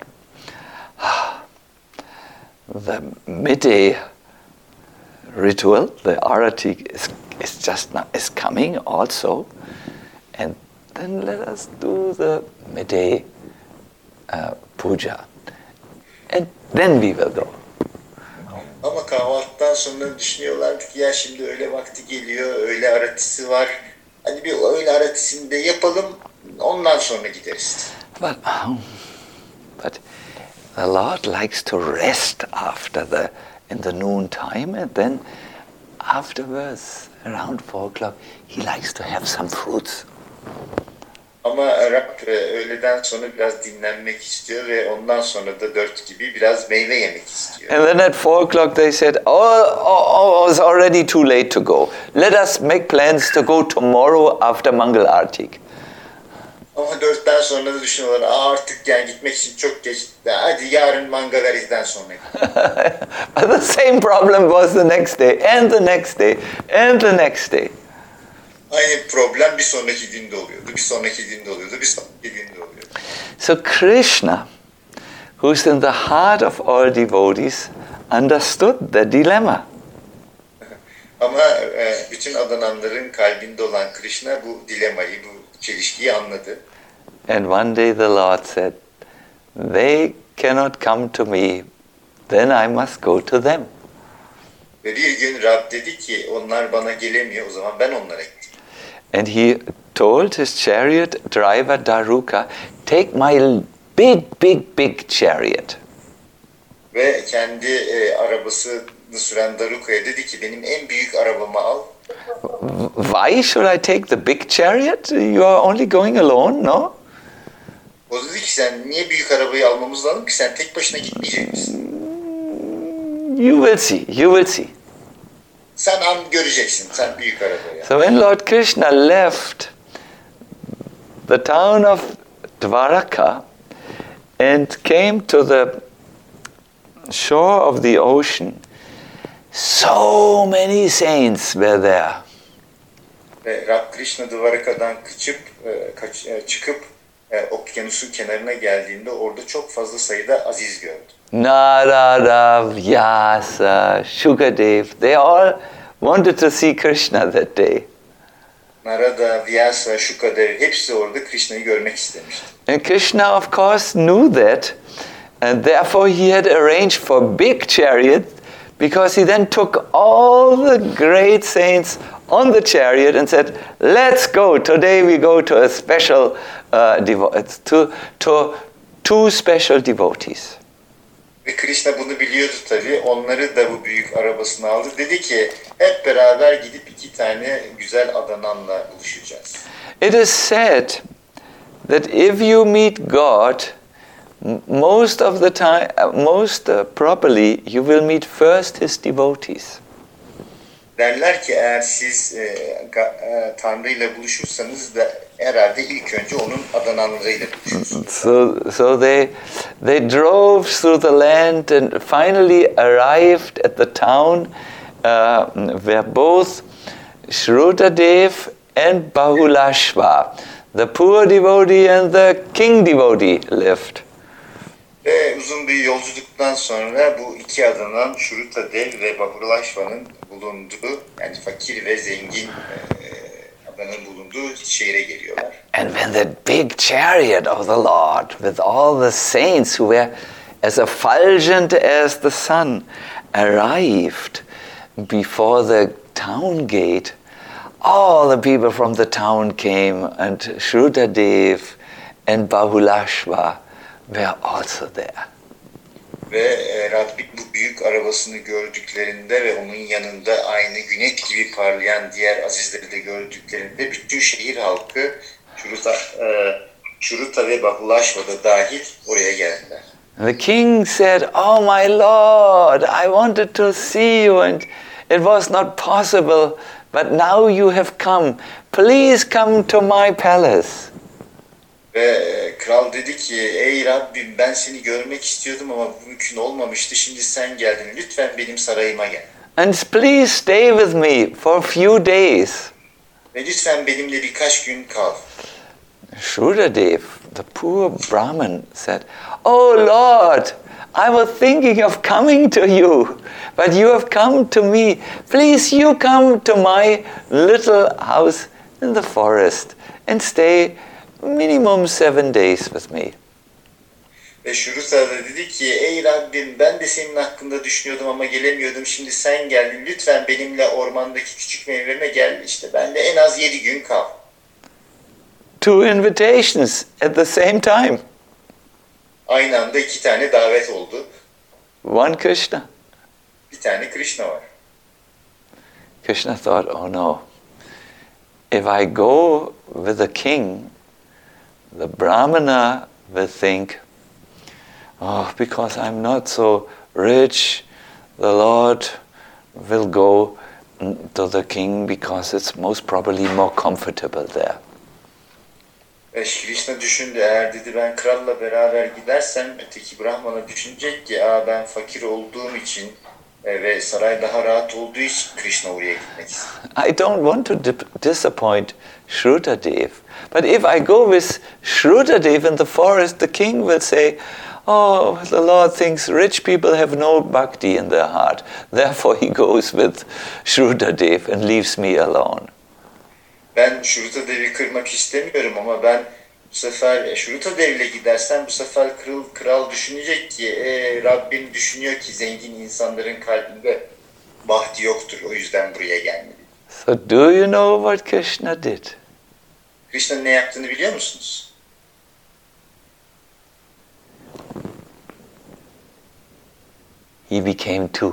the midday ritual, the Arati is coming also, and then let us do the midday puja, and then we will go. Ama kahvaltıdan sonra düşünüyorlardı ki ya şimdi öğle vakti geliyor, öğle aratisi var. Hadi bir öğle aratisini de yapalım, ondan sonra gideriz. But the Lord likes to rest in the noon time, and then afterwards, around 4 o'clock, he likes to have some fruits. Ama Rab öğleden sonra biraz dinlenmek istiyor ve ondan sonra da 4 gibi biraz meyve yemek istiyor. And then at 4 o'clock they said, it's already too late to go. Let us make plans to go tomorrow after Mangal Artik. Ama 4'ten sonra da düşünüyorlar artık yani gitmek için çok geç. Hadi yarın Mangal Arati'den sonra. But the same problem was the next day, and the next day, and the next day. Aynı problem bir sonraki günde oluyordu, bir sonraki günde oluyordu, bir sonraki günde oluyordu. So Krishna, who's in the heart of all devotees, understood the dilemma. Ama bütün adananların kalbinde olan Krishna bu dilemayı, bu çelişkiyi anladı. And one day the Lord said, they cannot come to me, then I must go to them. Ve bir gün Rab dedi ki onlar bana gelemiyor, o zaman ben onlara gideyim. And he told his chariot driver Daruka, take my big chariot. Ve kendi arabasını süren Daruka'ya dedi ki benim en büyük arabamı al. Why should I take the big chariot? You are only going alone, no? O dedi ki sen niye büyük arabayı almamız lazım ki sen tek başına gitmeyecek misin? You will see, you will see. Sen göreceksin, sen büyük arabayı. So when Lord Krishna left the town of Dwaraka and came to the shore of the ocean, so many saints were there. Ve Rab Krishna Dvaraka'dan çıkıp okyanusun kenarına geldiğinde orada çok fazla sayıda aziz gördü. Narada, Vyasa, Shukadev, they all wanted to see Krishna that day. Narada, Vyasa, Shukadev hepsi orada Krishna'yı görmek istemişti. And Krishna, of course, knew that And therefore he had arranged for big chariot, because he then took all the great saints on the chariot and said, let's go. Today we go to a special to two special devotees. Ve Krishna bunu biliyordu tabii. Onları da bu büyük arabasına aldı. Dedi ki hep beraber gidip 2 tane güzel adananla buluşacağız. It is said that if you meet God, most of the time, properly, you will meet first his devotees. Derler ki eğer siz Tanrı ile buluşursanız da herhalde ilk önce onun adananlarıyla buluşursunuz. So they drove through the land and finally arrived at the town where both Shrudadev and Bahulashva, the poor devotee and the king devotee, lived. Ve uzun bir yolculuktan sonra bu 2 adanan Shrudadev ve Bahulashva'nın bulunduğu, yani fakir ve zengin adanın bulunduğu şehre geliyorlar. And when the big chariot of the Lord with all the saints who were as effulgent as the sun arrived before the town gate, all the people from the town came, and Shrudadev and Bahulashva were also there. Ve Rabbin bu büyük arabasını gördüklerinde ve onun yanında aynı güneş gibi parlayan diğer azizleri de gördüklerinde bütün şehir halkı Shruta ve Bahulashva da dahil oraya geldiler. The king said, "Oh my Lord, I wanted to see you and it was not possible, but now you have come. Please come to my palace." Ve kral dedi ki, ey Rabbim ben seni görmek istiyordum ama bu mümkün olmamıştı. Şimdi sen geldin. Lütfen benim sarayıma gel. And please stay with me for a few days. Ve lütfen benimle birkaç gün kal. Shrudadev, the poor Brahmin, said, "Oh Lord, I was thinking of coming to you, but you have come to me. Please you come to my little house in the forest and stay minimum 7 days with me." Ve Shruta da dedi ki, ey Rabbim ben de senin hakkında düşünüyordum ama gelemiyordum. Şimdi sen geldin. Lütfen benimle ormandaki küçük meyveme gel. İşte benle en az 7 gün kal. 2 invitations at the same time. Aynı anda 2 tane davet oldu. One Krishna. Bir tane Krishna var. Krishna thought, oh no, if I go with the king, the Brahmana will think, oh, because I'm not so rich, the Lord will go to the king because it's most probably more comfortable there. Krishna düşündü, eğer dedi ben kralla beraber gidersem öteki Brahmana düşünecek ki ben fakir olduğum için ve saray daha rahat olduğu için Krishna oraya gitmek istiyor. I don't want to disappoint Shrudadev, but if I go with Shrudadev in the forest, the king will say, oh, the Lord thinks rich people have no bhakti in their heart. Therefore he goes with Shrudadev and leaves me alone. Ben Shrutadev'i kırmak istemiyorum ama ben bu sefer Shrutadev'le gidersem bu sefer kral düşünecek ki Rabbim düşünüyor ki zengin insanların kalbinde bahti yoktur. O yüzden buraya gelmedi. So do you know what Krishna did? Krishna'nın ne yaptığını biliyor musunuz? He became 2.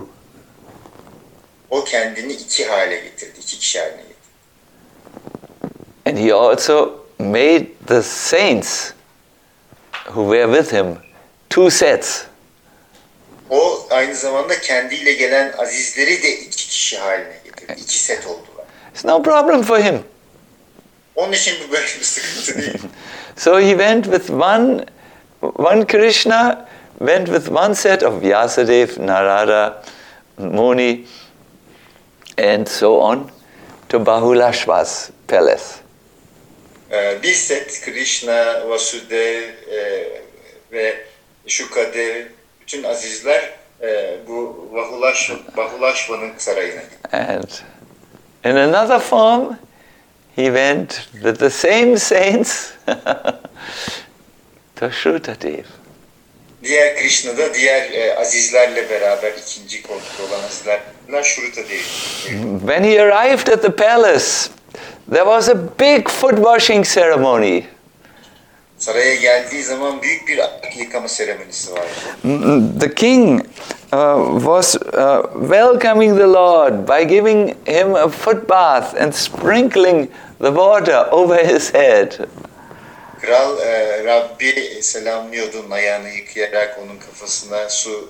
O kendini 2 hale getirdi. 2 kişi haline getirdi. And he also made the saints who were with him 2 sets. O aynı zamanda kendiyle gelen azizleri de 2 kişi haline getirdi. 2 set oldular. It's no problem for him. Onun için bu böyle bir sıkıntı değil. So he went with one Krishna went with one set of Vyasadev, Narada, Muni, and so on to Bahulashva's palace. Bir set Krishna, Vasudev ve Shukadev, bütün azizler bu Bahulashva'nın sarayına gitti. And in another form, he went with the same saints to Shrudadev. Diğer Krishna da diğer azizlerle beraber ikinci koltukta olan azizlerle Shruta Devi. When he arrived at the palace, there was a big foot washing ceremony. Saraya geldiği zaman büyük bir yıkama seremonisi vardı. The king was welcoming the Lord by giving him a foot bath and sprinkling the water over his head. Kral Rabbi selamlıyordu, ayağını yıkayarak onun kafasına su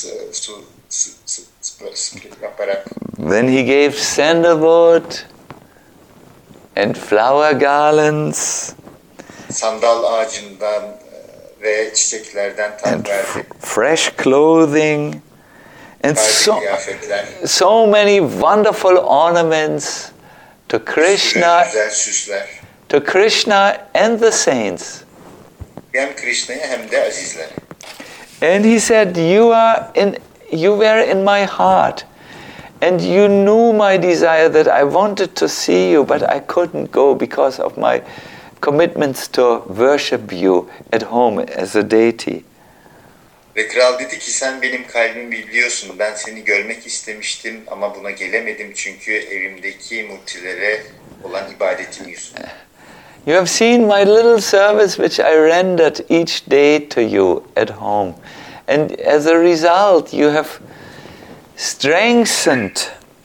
yaparak. Then he gave sandalwood and flower garlands Sandal ağacından ve çiçeklerden and tat verdi. fresh clothing and Taze kıyafetler, so many wonderful ornaments to Krishna, güzel süsler. to Krishna and the saints. Hem Krishna'ya hem de azizlere. And he said, you were in my heart, and you knew my desire that I wanted to see you, but I couldn't go because of my commitments to worship you at home as a deity. Ve kral dedi ki sen benim kalbimi biliyorsun. Ben seni görmek istemiştim ama buna gelemedim çünkü evimdeki murtilere olan ibadetim yüzünden. You have seen my little service which I rendered each day to you at home. And as a result, you have strengthened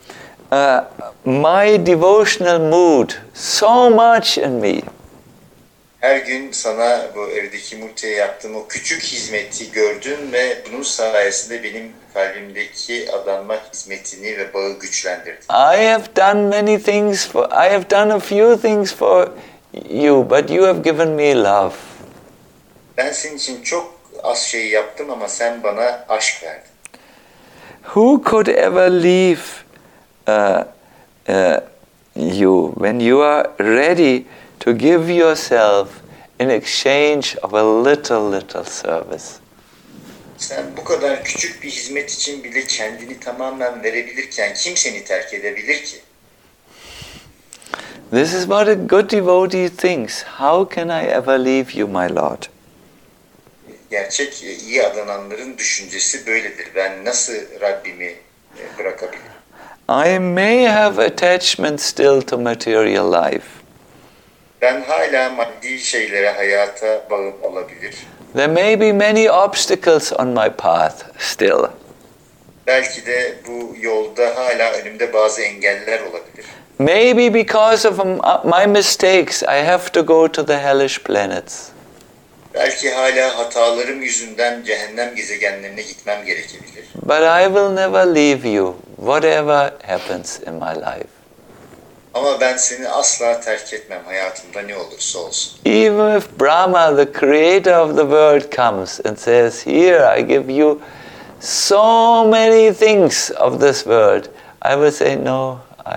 my devotional mood so much in me. Her gün sana bu evdeki murtiye yaptığım o küçük hizmeti gördün ve bunun sayesinde benim kalbimdeki adanma hizmetini ve bağı güçlendirdin. I have done a few things for you, but you have given me love. Ben senin için çok az şey yaptım ama sen bana aşk verdin. Who could ever leave you when you are ready to give yourself in exchange of a little service? Sen bu kadar küçük bir hizmet için bile kendini tamamen verebilirken kim seni terk edebilir ki? This is what a good devotee thinks. How can I ever leave you, my Lord? Gerçek iyi adananların düşüncesi böyledir. Ben nasıl Rabbimi bırakabilirim? I may have attachment still to material life. Ben hala maddi şeylere, hayata bağım olabilir. There may be many obstacles on my path still. Belki de bu yolda hala önümde bazı engeller olabilir. Maybe because of my mistakes, I have to go to the hellish planets. Belki hala hatalarım yüzünden cehennem gezegenlerine gitmem gerekebilir. But I will never leave you, whatever happens in my life. Ama ben seni asla terk etmem hayatımda ne olursa olsun. Even if Brahma, the creator of the world, comes and says, here I give you so many things of this world, I will say, no,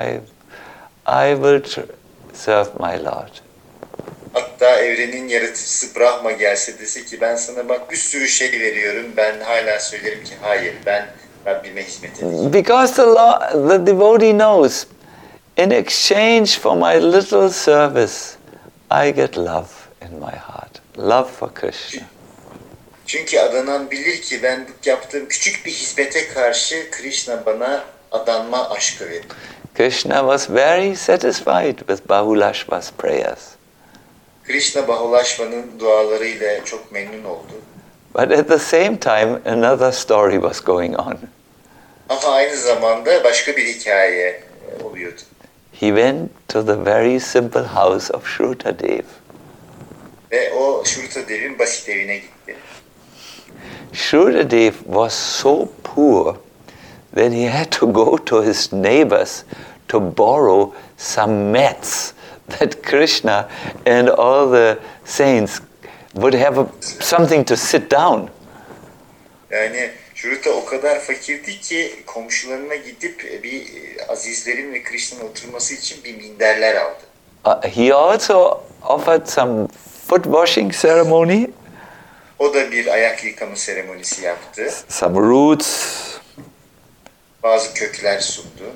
I will serve my Lord. Hatta evrenin yaratıcısı Brahma gelse dese ki ben sana bak bir sürü şey veriyorum, ben hala söylerim ki hayır, ben Rabbime hizmet edeceğim. Because the devotee knows, in exchange for my little service, I get love in my heart. Love for Krishna. Çünkü adanan bilir ki ben yaptığım küçük bir hizmete karşı Krishna bana adanma aşkı verir. Krishna was very satisfied with Bahulashva's prayers. Krishna Bahulashva'nın dualarıyla çok memnun oldu. But at the same time, another story was going on. Ama aynı zamanda başka bir hikaye oluyordu. He went to the very simple house of Shruta-dev. Ve o Shruta Dev'in basit evine gitti. Shruta-dev was so poor that he had to go to his neighbors to borrow some mats that Krishna and all the saints would have something to sit down. Yani Shruta o kadar fakirdi ki komşularına gidip bir azizlerin ve Krishna'nın oturması için bir minderler aldı. He also offered some foot washing ceremony. O da bir ayak yıkama seremonisi yaptı. Some roots. Bazı kökler sundu.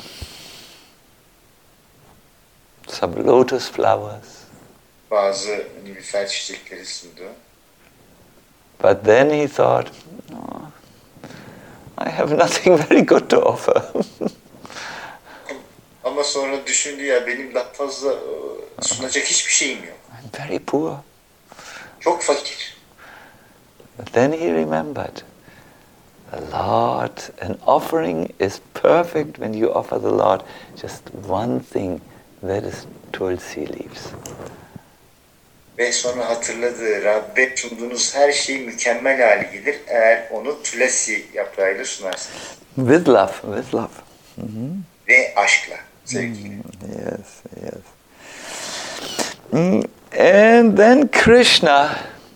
Some lotus flowers. Bazı nilüfer çiçekleri sundu. But then he thought, "Oh, I have nothing very good to offer." Ama sonra düşündü ya benim daha fazla sunacak hiçbir şeyim yok. I'm very poor. Çok fakir. But then he remembered, the Lord, an offering is perfect when you offer the Lord just one thing, that is tulsi leaves. Ve sonra hatırladı, Rabbe sunduğunuz her şey mükemmel hale gelir eğer onu tulasi yaprağıyla sunarsınız. With love, with love. Mm-hmm. Ve aşkla, sevgiyle. Yes, yes. And then Krishna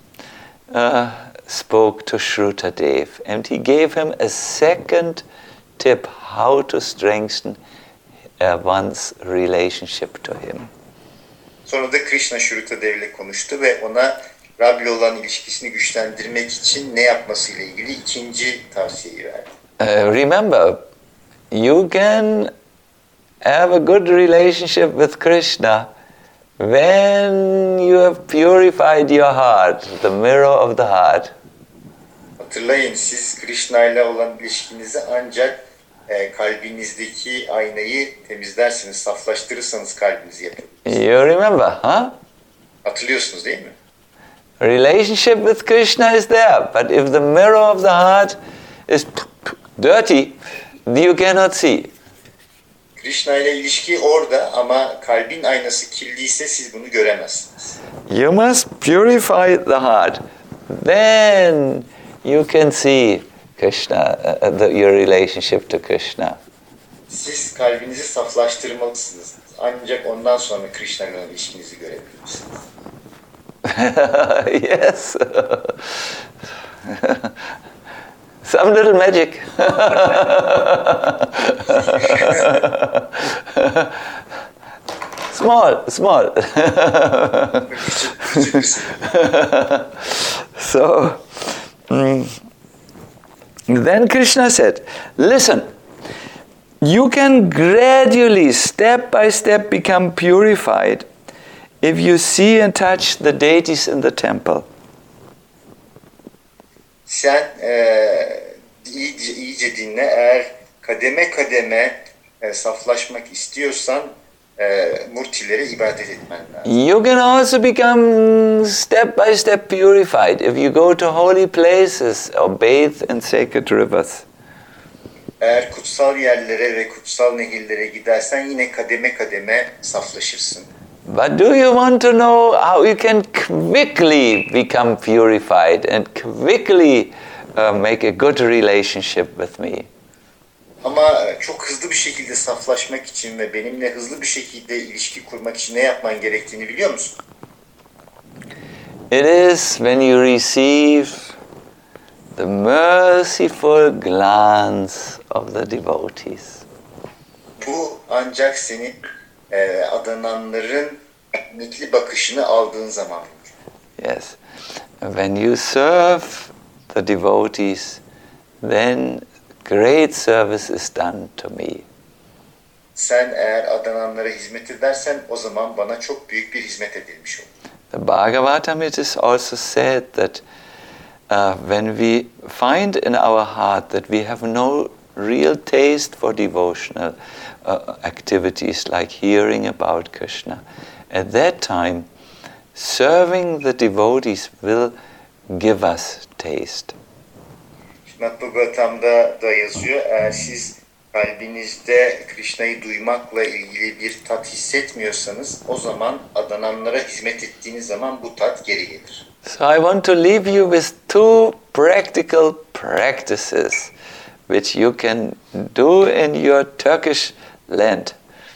spoke to Shrutadev, and he gave him a second tip how to strengthen one's relationship to him. Sonra da Krishna Shrutadev ile konuştu ve ona Rab'le olan ilişkisini güçlendirmek için ne yapmasıyla ilgili ikinci tavsiyeyi verdi. Remember, you can have a good relationship with Krishna when you have purified your heart, the mirror of the heart. Hatırlayın, siz Krishna ile olan ilişkinizi ancak kalbinizdeki aynayı temizlersiniz, saflaştırırsanız kalbinizi yapabilirsiniz. You remember, huh? Hatırlıyorsunuz değil mi? Relationship with Krishna is there, but if the mirror of the heart is dirty, you cannot see. Krishna ile ilişki orada ama kalbin aynası kirliyse siz bunu göremezsiniz. You must purify the heart. Then you can see Krishna, your relationship to Krishna. Siz kalbinizi saflaştırmalısınız. Ancak ondan sonra Krishna ile ilişkinizi görebilirsiniz. Yes. Some little magic. Small. So, then Krishna said, listen, you can gradually, step by step, become purified if you see and touch the deities in the temple. Sen iyice dinle. Eğer kademe kademe saflaşmak istiyorsan murtilere ibadet etmen lazım. You can also become step by step purified if you go to holy places or bathe in sacred rivers. Eğer kutsal yerlere ve kutsal nehirlere gidersen yine kademe kademe saflaşırsın. But do you want to know how you can quickly become purified and quickly make a good relationship with me? Ama çok hızlı bir şekilde saflaşmak için ve benimle hızlı bir şekilde ilişki kurmak için ne yapman gerektiğini biliyor musun? It is when you receive the merciful glance of the devotees. Bu ancak senin adananların mitli bakışını aldığın zaman. Yes. When you serve the devotees, then great service is done to me. Sen eğer adananlara hizmet edersen o zaman bana çok büyük bir hizmet edilmiş olur. The Bhagavatam, it is also said that when we find in our heart that we have no real taste for devotional activities like hearing about Krishna, at that time serving the devotees will give us taste. Srimad Bhagavatam'da da yazıyor, eğer siz kalbinizde Krishna'yı duymakla ilgili bir tat hissetmiyorsanız o zaman adananlara hizmet ettiğiniz zaman bu tat geri gelir. So I want to leave you with two practical practices which you can do in your Turkish land.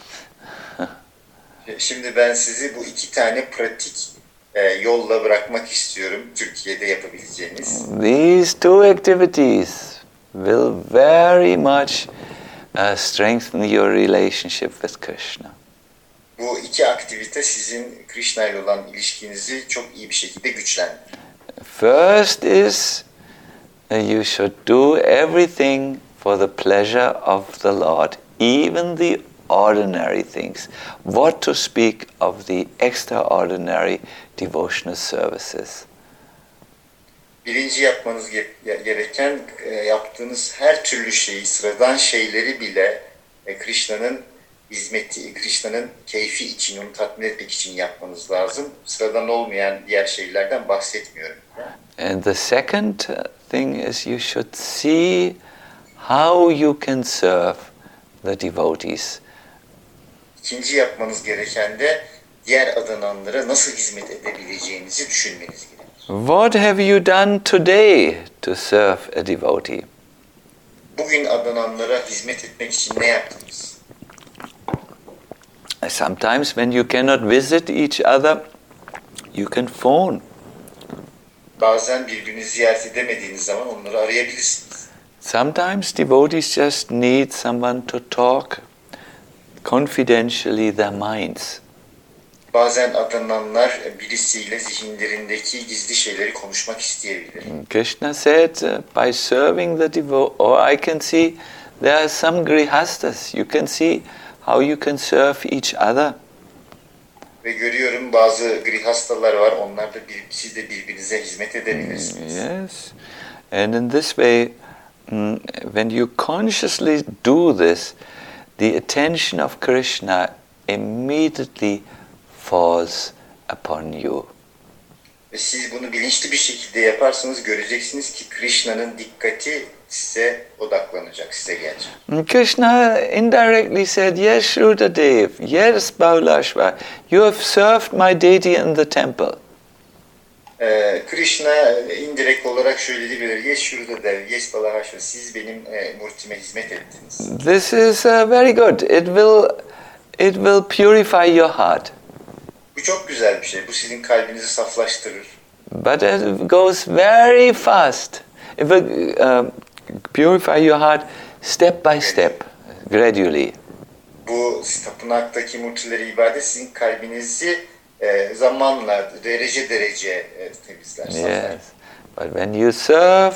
Şimdi ben sizi bu iki tane pratik yolla bırakmak istiyorum Türkiye'de yapabileceğiniz. These two activities will very much strengthen your relationship with Krishna. Bu iki aktivite sizin Krishna ile olan ilişkinizi çok iyi bir şekilde güçlendirir. First is you should do everything for the pleasure of the Lord, even the ordinary things. What to speak of the extraordinary devotional services. Birinci yapmanız gereken yaptığınız her türlü şeyi, sıradan şeyleri bile Krishna'nın hizmeti, Krishna'nın keyfi için, onu tatmin etmek için yapmanız lazım. Sıradan olmayan diğer şeylerden bahsetmiyorum. And the second thing is you should see how you can serve the devotees. İkinci yapmanız gereken de diğer adananlara nasıl hizmet edebileceğinizi düşünmeniz gerekir. What have you done today to serve a devotee? Bugün adananlara hizmet etmek için ne yaptınız? Sometimes when you cannot visit each other, you can phone. Bazen birbirini ziyaret edemediğiniz zaman onları arayabilirsiniz. Sometimes devotees just need someone to talk confidentially their minds. Bazen adananlar birisiyle zihinlerindeki gizli şeyleri konuşmak isteyebilir. Krishna said, by serving the devotee, or I can see there are some grihastas. You can see how you can serve each other. Ve görüyorum bazı grihastalar var. Onlar da siz de birbirinize hizmet edebilirsiniz. Yes. And in this way, when you consciously do this, the attention of Krishna immediately falls upon you. Ve siz bunu bilinçli bir şekilde yaparsanız göreceksiniz ki Krishna'nın dikkati size odaklanacak, size gelecek. Krishna indirectly said, yes, Shrudadev, yes, Baulashva, you have served my deity in the temple. Krishna indirekt olarak şöyle diyebilir, yes Shrudadev, yes Balahashva, siz benim murtime hizmet ettiniz. This is very good. It will purify your heart. Bu çok güzel bir şey. Bu sizin kalbinizi saflaştırır. But it goes very fast. It will purify your heart step by step, gradually. Bu tapınaktaki murtileri ibadet sizin kalbinizi zamanla, derece derece temizler. Yes. But when you serve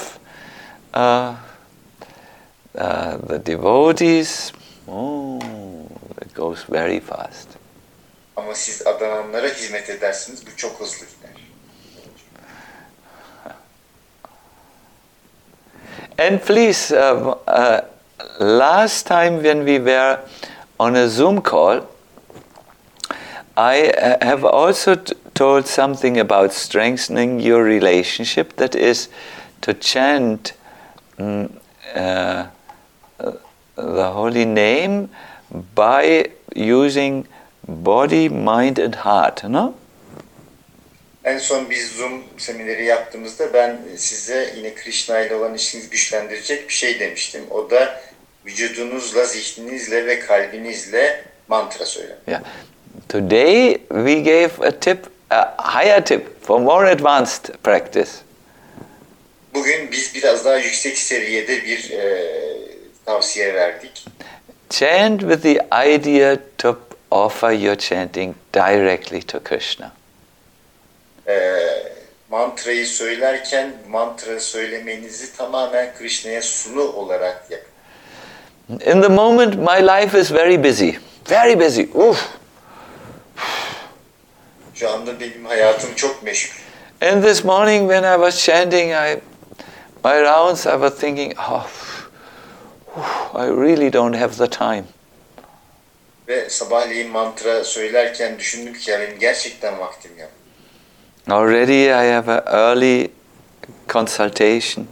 the devotees, it goes very fast. Ama siz adananlara hizmet edersiniz, bu çok hızlı gider. And please, last time when we were on a Zoom call, I have also told something about strengthening your relationship, that is to chant the holy name by using body, mind and heart, no? En son biz Zoom semineri yaptığımızda ben size yine Krishna ile olan ilişkinizi güçlendirecek bir şey demiştim. O da vücudunuzla, zihninizle ve kalbinizle mantra söylemek. Yeah. Today we gave a higher tip for more advanced practice. Bugün biz biraz daha yüksek seviyede bir tavsiye verdik. Chant with the idea to offer your chanting directly to Krishna. Mantrayı söylerken mantra söylemenizi tamamen Krishna'ya sunu olarak yapın. In the moment my life is very busy. Very busy. Oof. Şu anda benim hayatım çok meşgul. And this morning when I was chanting, my rounds, I was thinking, I really don't have the time. Ve sabahleyin mantra söylerken düşündüm ki ya benim gerçekten vaktim yok. Already I have an early consultation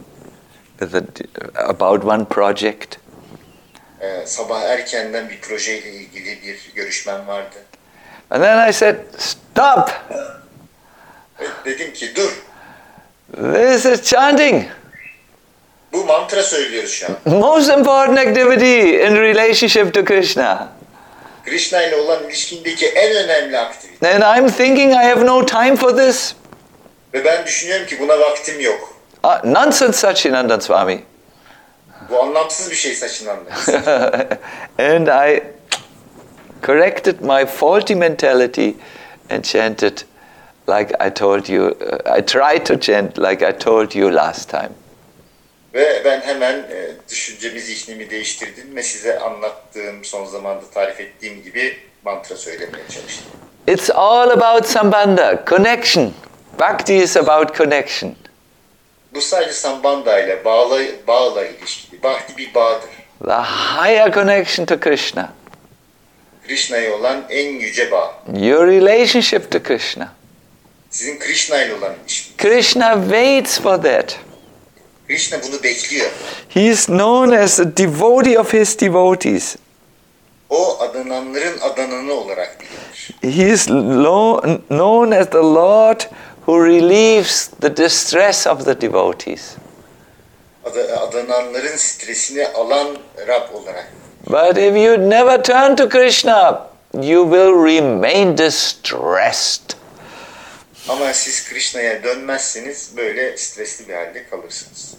about one project. Sabah erkenden bir projeyle ilgili bir görüşmem vardı. And then I said, stop! Dedim ki dur. This is chanting. Bu mantra söylüyoruz şu an. Most important activity in relationship to Krishna. Krishna ile olan ilişkindeki en önemli aktivite. And I'm thinking I have no time for this. Ve ben düşünüyorum ki buna vaktim yok. Nonsense, Satchidananda Swami. Bu anlamsız bir şey Satchidananda. And I corrected my faulty mentality and chanted like I told you. I tried to chant like I told you last time. Ve ben hemen düşüncemi, zihnimi değiştirdim ve size anlattığım, son zamanda tarif ettiğim gibi mantra söylemeye çalıştım. It's all about sambandha, connection. Bhakti is about connection. Bu sadece Sambandha ile bağla ilişkili. Bhakti bir bağdır. The higher connection to Krishna. Krishna'ya olan en yüce bağ. Your relationship to Krishna. Sizin Krishna ile olan ilişki. Krishna waits for that. Krishna bunu bekliyor. He is known as the devotee of his devotees. O adananların adananı olarak bilinir. He is known as the Lord who relieves the distress of the devotees. Adananların stresini alan Rab olarak. But if you never turn to Krishna, you will remain distressed. Ama siz Krishna'ya dönmezseniz böyle stresli bir halde kalırsınız.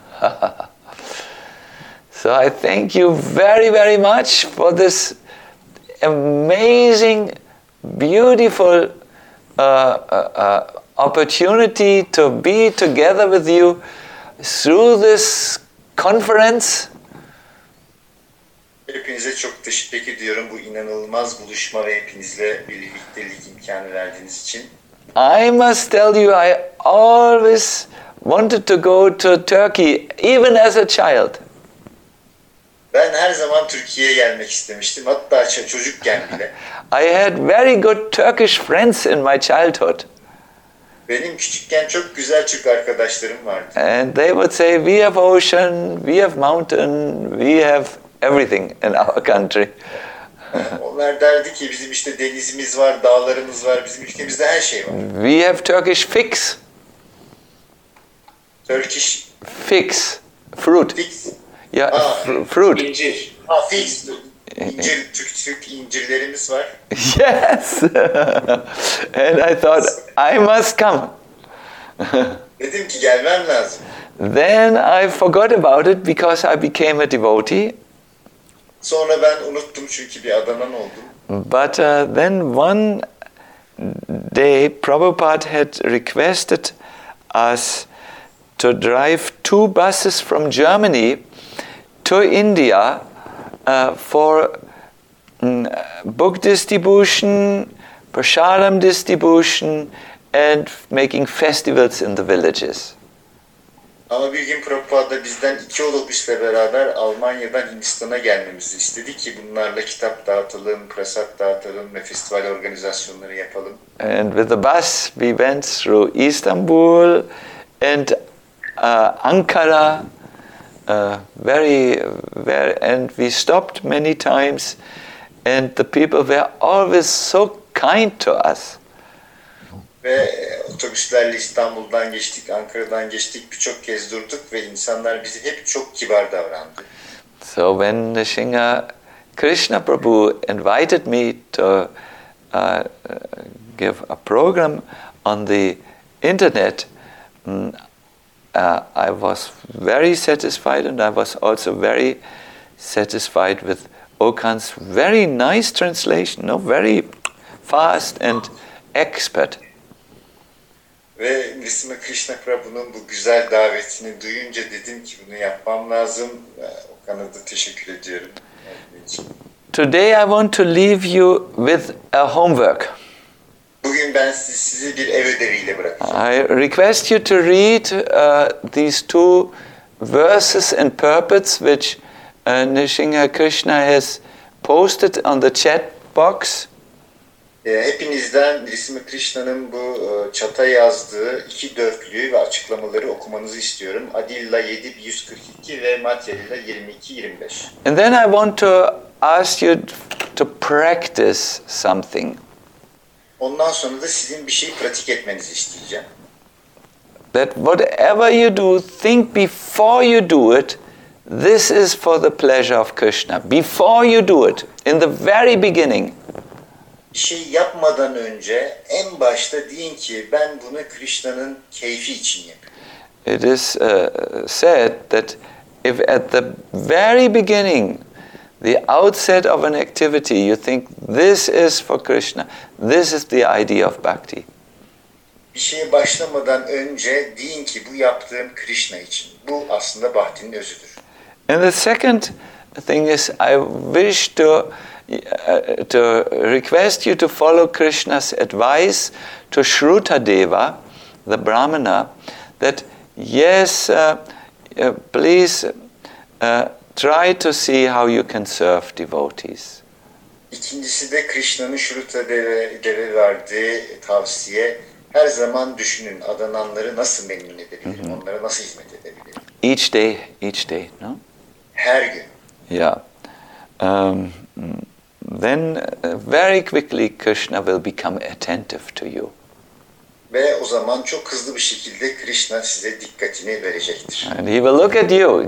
So I thank you very, very much for this amazing, beautiful opportunity to be together with you through this conference. Hepinize çok teşekkür ediyorum bu inanılmaz buluşma ve hepinizle birliktelik imkanı verdiğiniz için. I must tell you, I always wanted to go to Turkey, even as a child. Ben her zaman Türkiye'ye gelmek istemiştim, hatta çocukken bile. I had very good Turkish friends in my childhood. Benim küçükken çok güzel Türk arkadaşlarım vardı. And they would say, we have ocean, we have mountain, we have everything in our country. Onlar derdi ki bizim işte denizimiz var, dağlarımız var, bizim ülkemizde her şey var. We have Turkish figs. Turkish Figs. Fruit. figs. Yeah, fruit. İncir. Figs. İncir, Türk incirlerimiz var. Yes. And I thought, I must come. Dedim ki gelmem lazım. Then I forgot about it because I became a devotee. Sonra ben unuttum çünkü bir adanan oldum. But then one day Prabhupada had requested us to drive 2 buses from Germany to India for book distribution, prasadam distribution, and making festivals in the villages. Ama bir gün Prabhupada bizden 2 otobüsle beraber Almanya'dan Hindistan'a gelmemizi istedi ki bunlarla kitap dağıtalım, prasat dağıtalım ve festival organizasyonları yapalım. And with the bus we went through Istanbul and Ankara, and we stopped many times, and the people were always so kind to us. Ve otobüslerle İstanbul'dan geçtik, Ankara'dan geçtik, birçok kez durduk ve insanlar bizi hep çok kibar davrandı. So when Nrsimha Krishna Prabhu invited me to give a program on the internet, I was very satisfied, and I was also very satisfied with Okan's very nice translation, very fast and expert. Ve Nrsimha Krishna Prabhu'nun bu güzel davetini duyunca dedim ki bunu yapmam lazım. Okan'a da teşekkür ediyorum. Today I want to leave you with a homework. Bugün ben sizi bir ev ödeviyle bırakacağım. I request you to read these 2 verses and purports which Nrsimha Krishna has posted on the chat box. Hepinizden Nrsimha Krishna'nın bu çata yazdığı 2 dörtlüğü ve açıklamaları okumanızı istiyorum. Adilla 7.142 ve Madhyalila 22.25. And then I want to ask you to practice something. Ondan sonra da sizin bir şeyi pratik etmenizi isteyeceğim. That whatever you do, think before you do it, this is for the pleasure of Krishna. Before you do it, in the very beginning. Bir şey yapmadan önce en başta deyin ki ben bunu Krishna'nın keyfi için yapıyorum. It is said that if at the very beginning, the outset of an activity, you think this is for Krishna, this is the idea of bhakti. Bir şeye başlamadan önce deyin ki bu yaptığım Krishna için. Bu aslında bhaktinin özüdür. And the second thing is, I wish to request you to follow Krishna's advice to Shrutadeva, the Brahmana, that yes, please try to see how you can serve devotees. İkincisi de Krishna'nın Shrutadeve verdiği tavsiye, her zaman düşünün adananları nasıl memnun edebilirim, onlara nasıl hizmet edebilirim. Each day, no? Her gün. Yeah. Then very quickly Krishna will become attentive to you. Ve o zaman çok hızlı bir şekilde Krishna size dikkatini verecektir. And he will look at you.